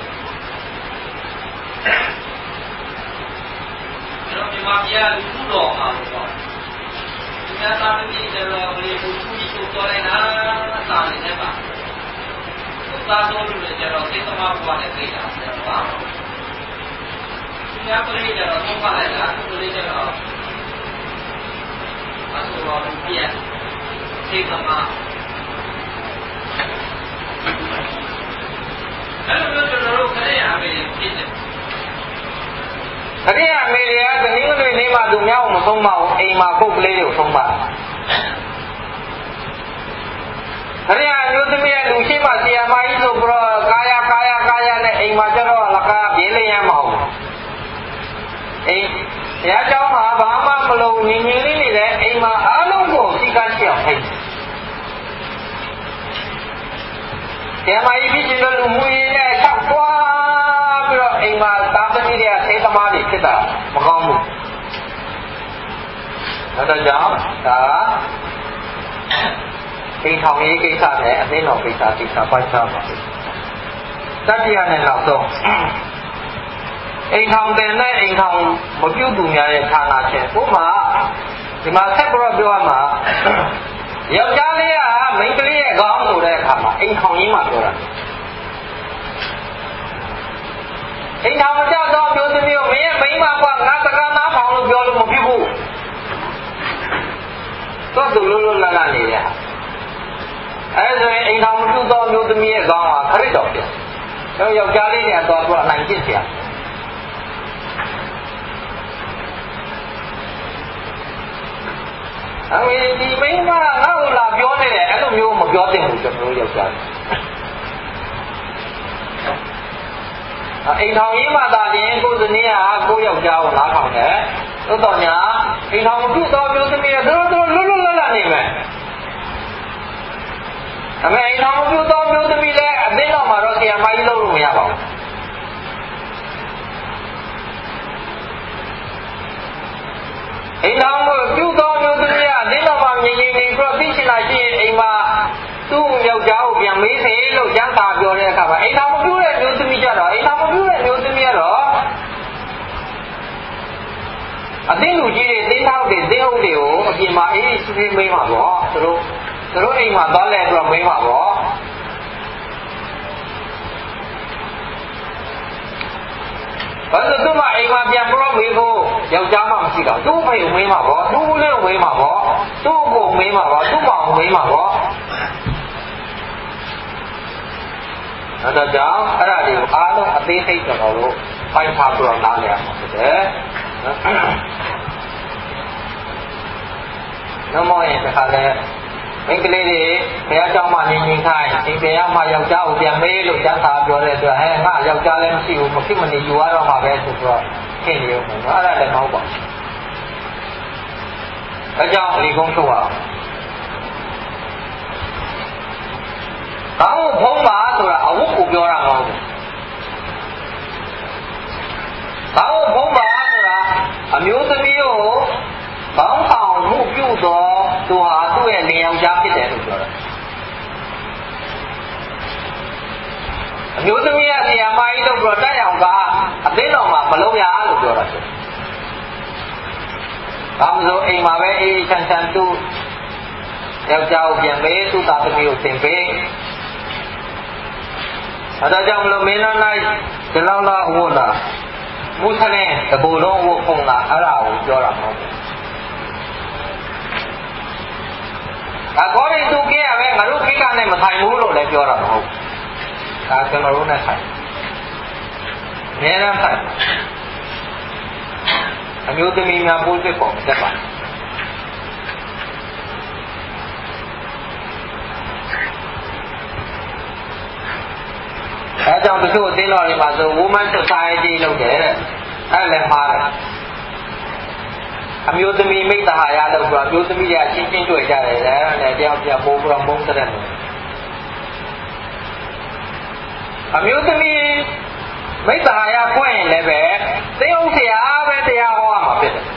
ကျွန်တော်ဒီမှာပြလူလူတော်မှာတော့ဒီကသားသမီးတွေတော့ကလေးဘူးကြီးကိုတော်လိုက်တာစာနေတယ်ပါသူသားတော်လူတွေကျတော့စိတ်သမားဘဝနဲ့ပြေးတာဆိုတော့ဒီကကလေးတွေတော့သုံးပါလိုက်တာသူလေးတွေတော့အဆိုတော်ပြည့်စိတ်သမားအဲ့လိုမျိုးကျွန်တော်တို့ခရီးအမေဖြစ်တယ်ခရီးအမေတွေကတနည်းနည်းနေမှသူများကိုမဆုံးမအောင်အိမ်မှာပုတ်ကလေးတွေကိုဆုံးမခရီးအမျိုးသမီးရဲ့လူရှိမှဆီယာမကြီးဆိုပြီးတော့ကာယကာယကာယနဲ့အိမ်မှာကျတော့လကားပြေးလျမ်းမအောင်အိမ်ဘုရားကျောင်းမှာဘာမှမလုပ်ငြင်းငြင်းလေးနေတဲ့အိမ်မှာအားလုံးကိုစီကန်းချအောင်ဖိတ်ဆရာမကြီးဖြစ်ခြင်းလို့လူမှုရေးနဲ့ချက်သွားပြီးတော့အိမ်မှာသားသမီးတွေကသိသမားတွေဖြစ်တာမကောင်းဘူး။ဒါကြောင့်ဒါအိမ်ထောင်ရေးကိစ္စနဲ့အသိတော်ကိစ္စကိစ္စပိုက်စားပါဘူး။တတိယနဲ့နောက်ဆုံးအိမ်ထောင်တင်တဲ့အိမ်ထောင်မပြုတ်သူများရဲ့ဌာနချက်ဥမာဒီမှာဆက်ပြီးတော့ပြောရမှာယောက်ျားလေးကမိန်းကလေးရဲ့ခေါင်းဆိုတဲ့အခါမှာအိမ်ထောင်ရင်းမှာပြောတာအိမ်ထောင်မကြောက်တော့မျိုးသမီးကိုမင်းရဲ့မိန်းမကငါစကားနားထောင်လို့ပြောလို့မဖြစ်ဘူးတော့သူလုံးလုံးလတ်လတ်နေရအဲဆိုရင်အိမ်ထောင်မပြုတ်တော့မျိုးသမီးရဲ့ခေါင်းဟာခရစ်တော်ပြတော့ယောက်ျားလေးတွေကတော့သူအနိုင်ကျင့်เสียအဲဒီမိန်းမငါ့ကိုလာပြောနေတယ်အဲ့လိုမျိုးမပြောသင့်ဘူးကျွန်တော်တို့ယောက်ျားအိမ်ထောင်ရေးမှသာလျှင်ကိုယ်စနေကကိုယောက်ျားကိုနားထောင်တယ်သို့တော်ညာအိမ်ထောင်မပြုတ်တော့မျိုးသမီးကတို့တို့လွတ်လွတ်လပ်လပ်နေမယ်အမေအိမ်ထောင်မပြုတ်တော့မျိုးသမီးလည်းအသိတော်မှာတော့ဆရာမကြီးလုပ်လို့မရပါဘူးအိမ်တော်ကိုပြုတော်မျိုးသမီးကအသိတော်မှာမြင်ရင်ပြီးတော့သိချင်တာရှိရင်အိမ်မှာသူ့ယောက်ျားကိုပြန်မေးစေလို့ကျမ်းစာပြောတဲ့အခါမှာအိမ်တော်မပြုတဲ့မျိုးသမီးကြတော့အိမ်တော်မပြုတဲ့မျိုးသမီးကတော့အသိလူကြီးတွေသိထောက်တွေသိဟုတ်တွေကိုအပြင်မှာအေးအေးဆေးဆေးမေးမှာပေါ့သူတို့သူတို့အိမ်မှာသွားလဲပြီးတော့မေးမှာပေါ့ဘာလို့သူ့မအိမ်မှာပြန်ပြီးတော့မေးဖို့ယောက်ျားမှမရှိတော့သူ့ဖေကိုမေးမှာပေါ့သူ့ဦးလေးကိုမေးမှာပေါ့သူ့ကိုမေးမှာပေါ့သူ့မောင်ကိုမေးမှာပေါ့အဲဒါကြောင့်အဲ့ဒါတွေကိုအားလုံးအသေးစိတ်ကျွန်တော်တို့ပိုင်ထားပြီးတော့နားလည်ရမှာဖြစ်တယ်နမောရင်တခါလဲမိန်းကလေးတွေဘုရားကျောင်းမှာနေနေခိုင်းအိမ်ပြန်မှယောက်ျားကိုပြန်မေးလို့ကျမ်းစာပြောတဲ့အတွက်ဟဲ့ငါယောက်ျားလည်းမရှိဘူးမဖြစ်မနေယူရတော့မှာပဲဆိုတော့ထင်နေဦးမယ်နော်အဲ့ဒါလည်းမဟုတ်ပါဘူးအဲကြောင့်ဒီကုန်းထုတ်အောင်ကောင်းဖုံးပါဆိုတာအဝတ်ကိုပြောတာမဟုတ်ဘူးကောင်းဖုံးပါဆိုတာအမျိုးသမီးကိုကောင်းဆောင်မှုပြုတော့သူဟာသူ့ရဲ့လင်ယောက်ျားဖြစ်တယ်လို့ပြောတာအမျိုးသမီးကဆရာမကြီးလို့ပြောတတ်အောင်ကအသိတော်မှာမလုံးရလို့ပြောတာဆိုဒါမှမဟုတ်အိမ်မှာပဲအေးချမ်းချမ်းသူ့ယောက်ျားကိုပြန်ပေးသူ့သားသမီးကိုသင်ပေးအဲဒါကြောင့်မလို့မင်းနာနိုင်ဒီလောက်လောက်ဝတ်လာမုဆလင်တဘူလုံးဝတ်ဖုံလာအဲ့ဒါကိုပြောတာမဟုတ်ဘူးအကောရင်သူကဲရပဲငါတို့ကိစ္စနဲ့မဆိုင်ဘူးလို့လည်းပြောတာမဟုတ်ဘူးဒါကျွန်တော်တို့နဲ့ဆိုင်အများအားဆိုင်အမျိုးသမီးများပိုးစစ်ပုံတက်ပါအဲကြောင့်တချို့အသင်းတော်တွေမှာဆို Women Society လုပ်တယ်တဲ့အဲ့လည်းမှားတယ်အမျိုးသမီးမိသားဟာရလို့ဆိုတော့အမျိုးသမီးတွေကချင်းချင်းတွေ့ကြတယ်တဲ့နဲ့တယောက်တယောက်ပိုးပြီးတော့မုန်းတဲ့တယ်အမျိုးသမီးမိသားဟာရဖွင့်ရင်လည်းပဲသိအောင်ဆရာပဲတရားဟောရမှာဖြစ်တယ်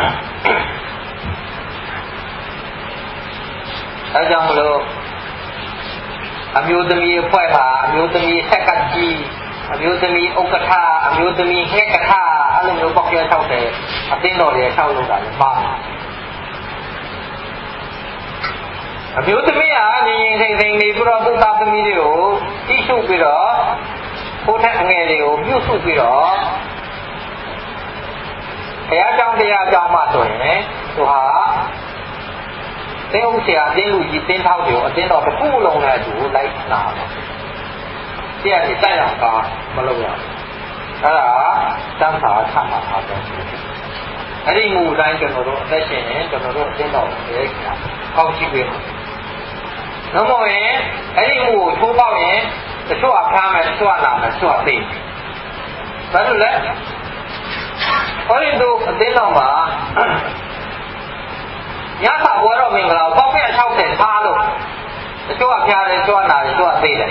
အဲကြောင့်မလို့အမျိုးသမီးအဖွဲ့မှာအမျိုးသမီးဆက်ကကြီးအမျိုးသမီးဥက္ကဋ္ဌအမျိုးသမီးဟဲ့ကဋ္ဌအဲ့လိုမျိုးပေါက်ပြဲထောက်တယ်အသိတော်တွေထောက်လို့တာလည်းမှားအမျိုးသမီးကငြင်းငြင်းစိမ့်စိမ့်နေပြီးတော့သူ့သားသမီးတွေကိုတိရှုပြီးတော့ဖိုးထက်အငယ်တွေကိုပြုစုပြီးတော့ဘုရားကျောင်းတရားကျောင်းမှာဆိုရင်သူဟာသင်ဥဆရာအသင်းလူကြီးတင်းထောက်တွေကိုအသင်းတော်တစ်ခုလုံးနဲ့သူလိုက်နာတော့တရားတွေတိုက်အောင်ကားမလုပ်ရဘူးအဲ့ဒါတမ်းစာချမှာအားပဲအဲ့ဒီမူတိုင်းကျွန်တော်တို့အသက်ရှင်ရင်ကျွန်တော်တို့အသင်းတော်ရဲ့ကောက်ကြည့်ပေးမှာနောက်မှရင်အဲ့ဒီမူကိုထိုးပေါက်ရင်တချို့အခါမဲ့တချို့အနာမဲ့တချို့အသိဘာလို့လဲဟောဒီတို့အသင်းတော်မှာညစာပွဲတော်မင်္ဂလာပေါက်ပြ၆၀ထားလို့တချို့အဖျားတယ်တချို့အနာတယ်တချို့အသေးတယ်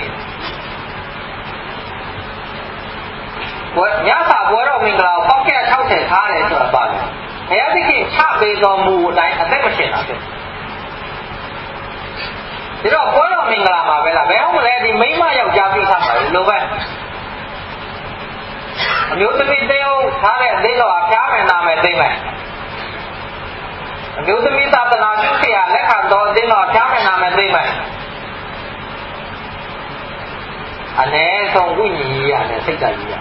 ညစာပွဲတော်မင်္ဂလာပေါက်ပြ၆၀ထားတယ်ဆိုတာပါလေဘုရားသခင်ချပေးတော်မူအတိုင်းအသက်မရှင်တာဖြစ်ဒီတော့ပွဲတော်မင်္ဂလာမှာပဲလားဘယ်ဟုတ်မလဲဒီမိန်းမယောက်ျားပြထားမှာလို့ပဲမျိုးသမီးသိအောင်ထားတဲ့အသေးတော်ဖျားမယ်နာမယ်သိမယ်အမျိုးသမီးသာသနာပြုเสียလက်ခံတော်အသေးတော်ဖျားမယ်နာမယ်သိမယ်အ ਨੇ ဆုံးဝိညာဉ်ရေးရတယ်စိတ်ဓာတ်ရေးရ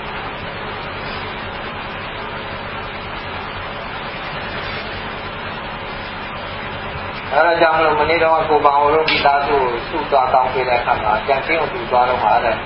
အဲ့ဒါကြောင့်မလို့မနေ့တော့ကိုပေါအောင်လို့မိသားစုစုသွားတောင်းပေးတဲ့အခါမှာကြံချင်းကိုသူသွားတော့မှာတဲ့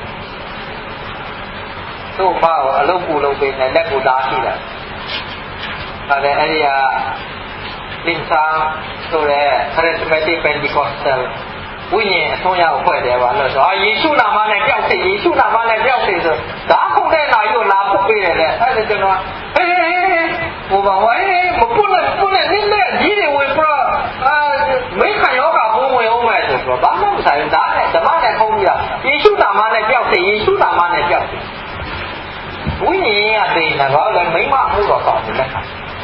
သူ့ဘာကိုအလုပ်ပူလုပ်ပေးနေလက်ကိုသားရှိတယ်အဲ့ဒါအဲ့ဒီကလင်စာဆိုရဲ charismatic Pentecostal ဝိညာဉ်အထွန်းရောက်ဖွဲ့တယ်ပါလို့ဆိုအာယေရှုနာမနဲ့ကြောက်စေယေရှုနာမနဲ့ကြောက်စေဆိုဒါခုတဲ့နာကြီးကိုလာပုတ်ပေးတယ်တဲ့အဲ့ဒါကျွန်တော်ဟေးဟေးကိုပေါဝဲမပုတ်နဲ့ပုတ်နဲ့နင်းနဲ့ကြီးတွေဝင်ပြအာမိခယောဂဘုံဝင်အောင်မဲ့ဆိုတော့ဘာမှမဆိုင်ဒါနဲ့ဓမ္မနဲ့ခုံးပြယေရှုနာမနဲ့ကြောက်စေယေရှုနာမနဲ့ကြောက်စေဝိညာဉ်ကသိနေတော့လည်းမိမမှုတော့ကောင်းတယ်လက်ခံ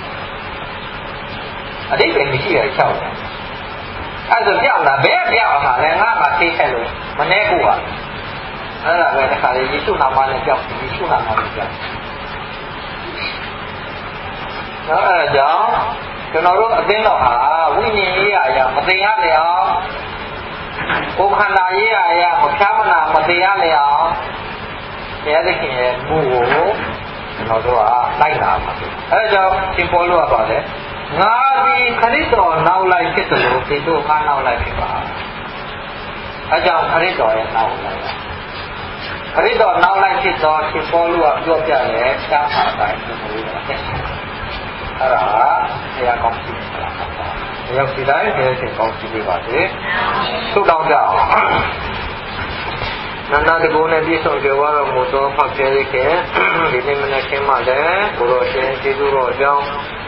အတိတ်ပဲမရှိရချောက်တယ်အဲ့ဒါပြောင်းတာဘယ်ပြောင်းတာလဲငါမှသိခဲ့လို့မနေဘူးပါအဲ့ဒါပဲတခါလေယေရှုနာမနဲ့ကြောက်ယေရှုနာမနဲ့ကြောက်နော်အဲ့ဒါကြောင့်ကျွန်တော်တို့အသိတော်ဟာဝိညာဉ်ရေးအရာမသိရလေအောင်ကိုယ်ခန္ဓာရေးအရာမဖြားမနာမသိရလေအောင်ဘုရားသခင်ရဲ့မူကိုကျွန်တော်တို့ကလိုက်လာပါအဲ့ဒါကြောင့်သင်ပေါ်လို့ရပါတယ်ငါဒီခရစ်တော်နောက်လိုက်ဖြစ်တယ်လို့သင်တို့ကနောက်လိုက်ဖြစ်ပါအဲကြောင့်ခရစ်တော်ရဲ့နောက်လိုက်ခရစ်တော်နောက်လိုက်ဖြစ်တော့သင်ပေါ်လို့ကပြောပြတယ်ရှားပါတိုင်းကျွန်တော်တို့ကအဲ့ဒါဆရာကောင်းစီလားဆရာစီတိုင်းဆရာရှင်ကောင်းစီလေးပါစေသုတောင်းကြအောင်နန္ဒတကုနဲ့ပြည့်စုံကြွားတော်မူသောဖခင်ရဲ့ဒီနေ့မနေ့ကမှလည်းဘုရားရှင်ကျေးဇူးတော်ကြောင့်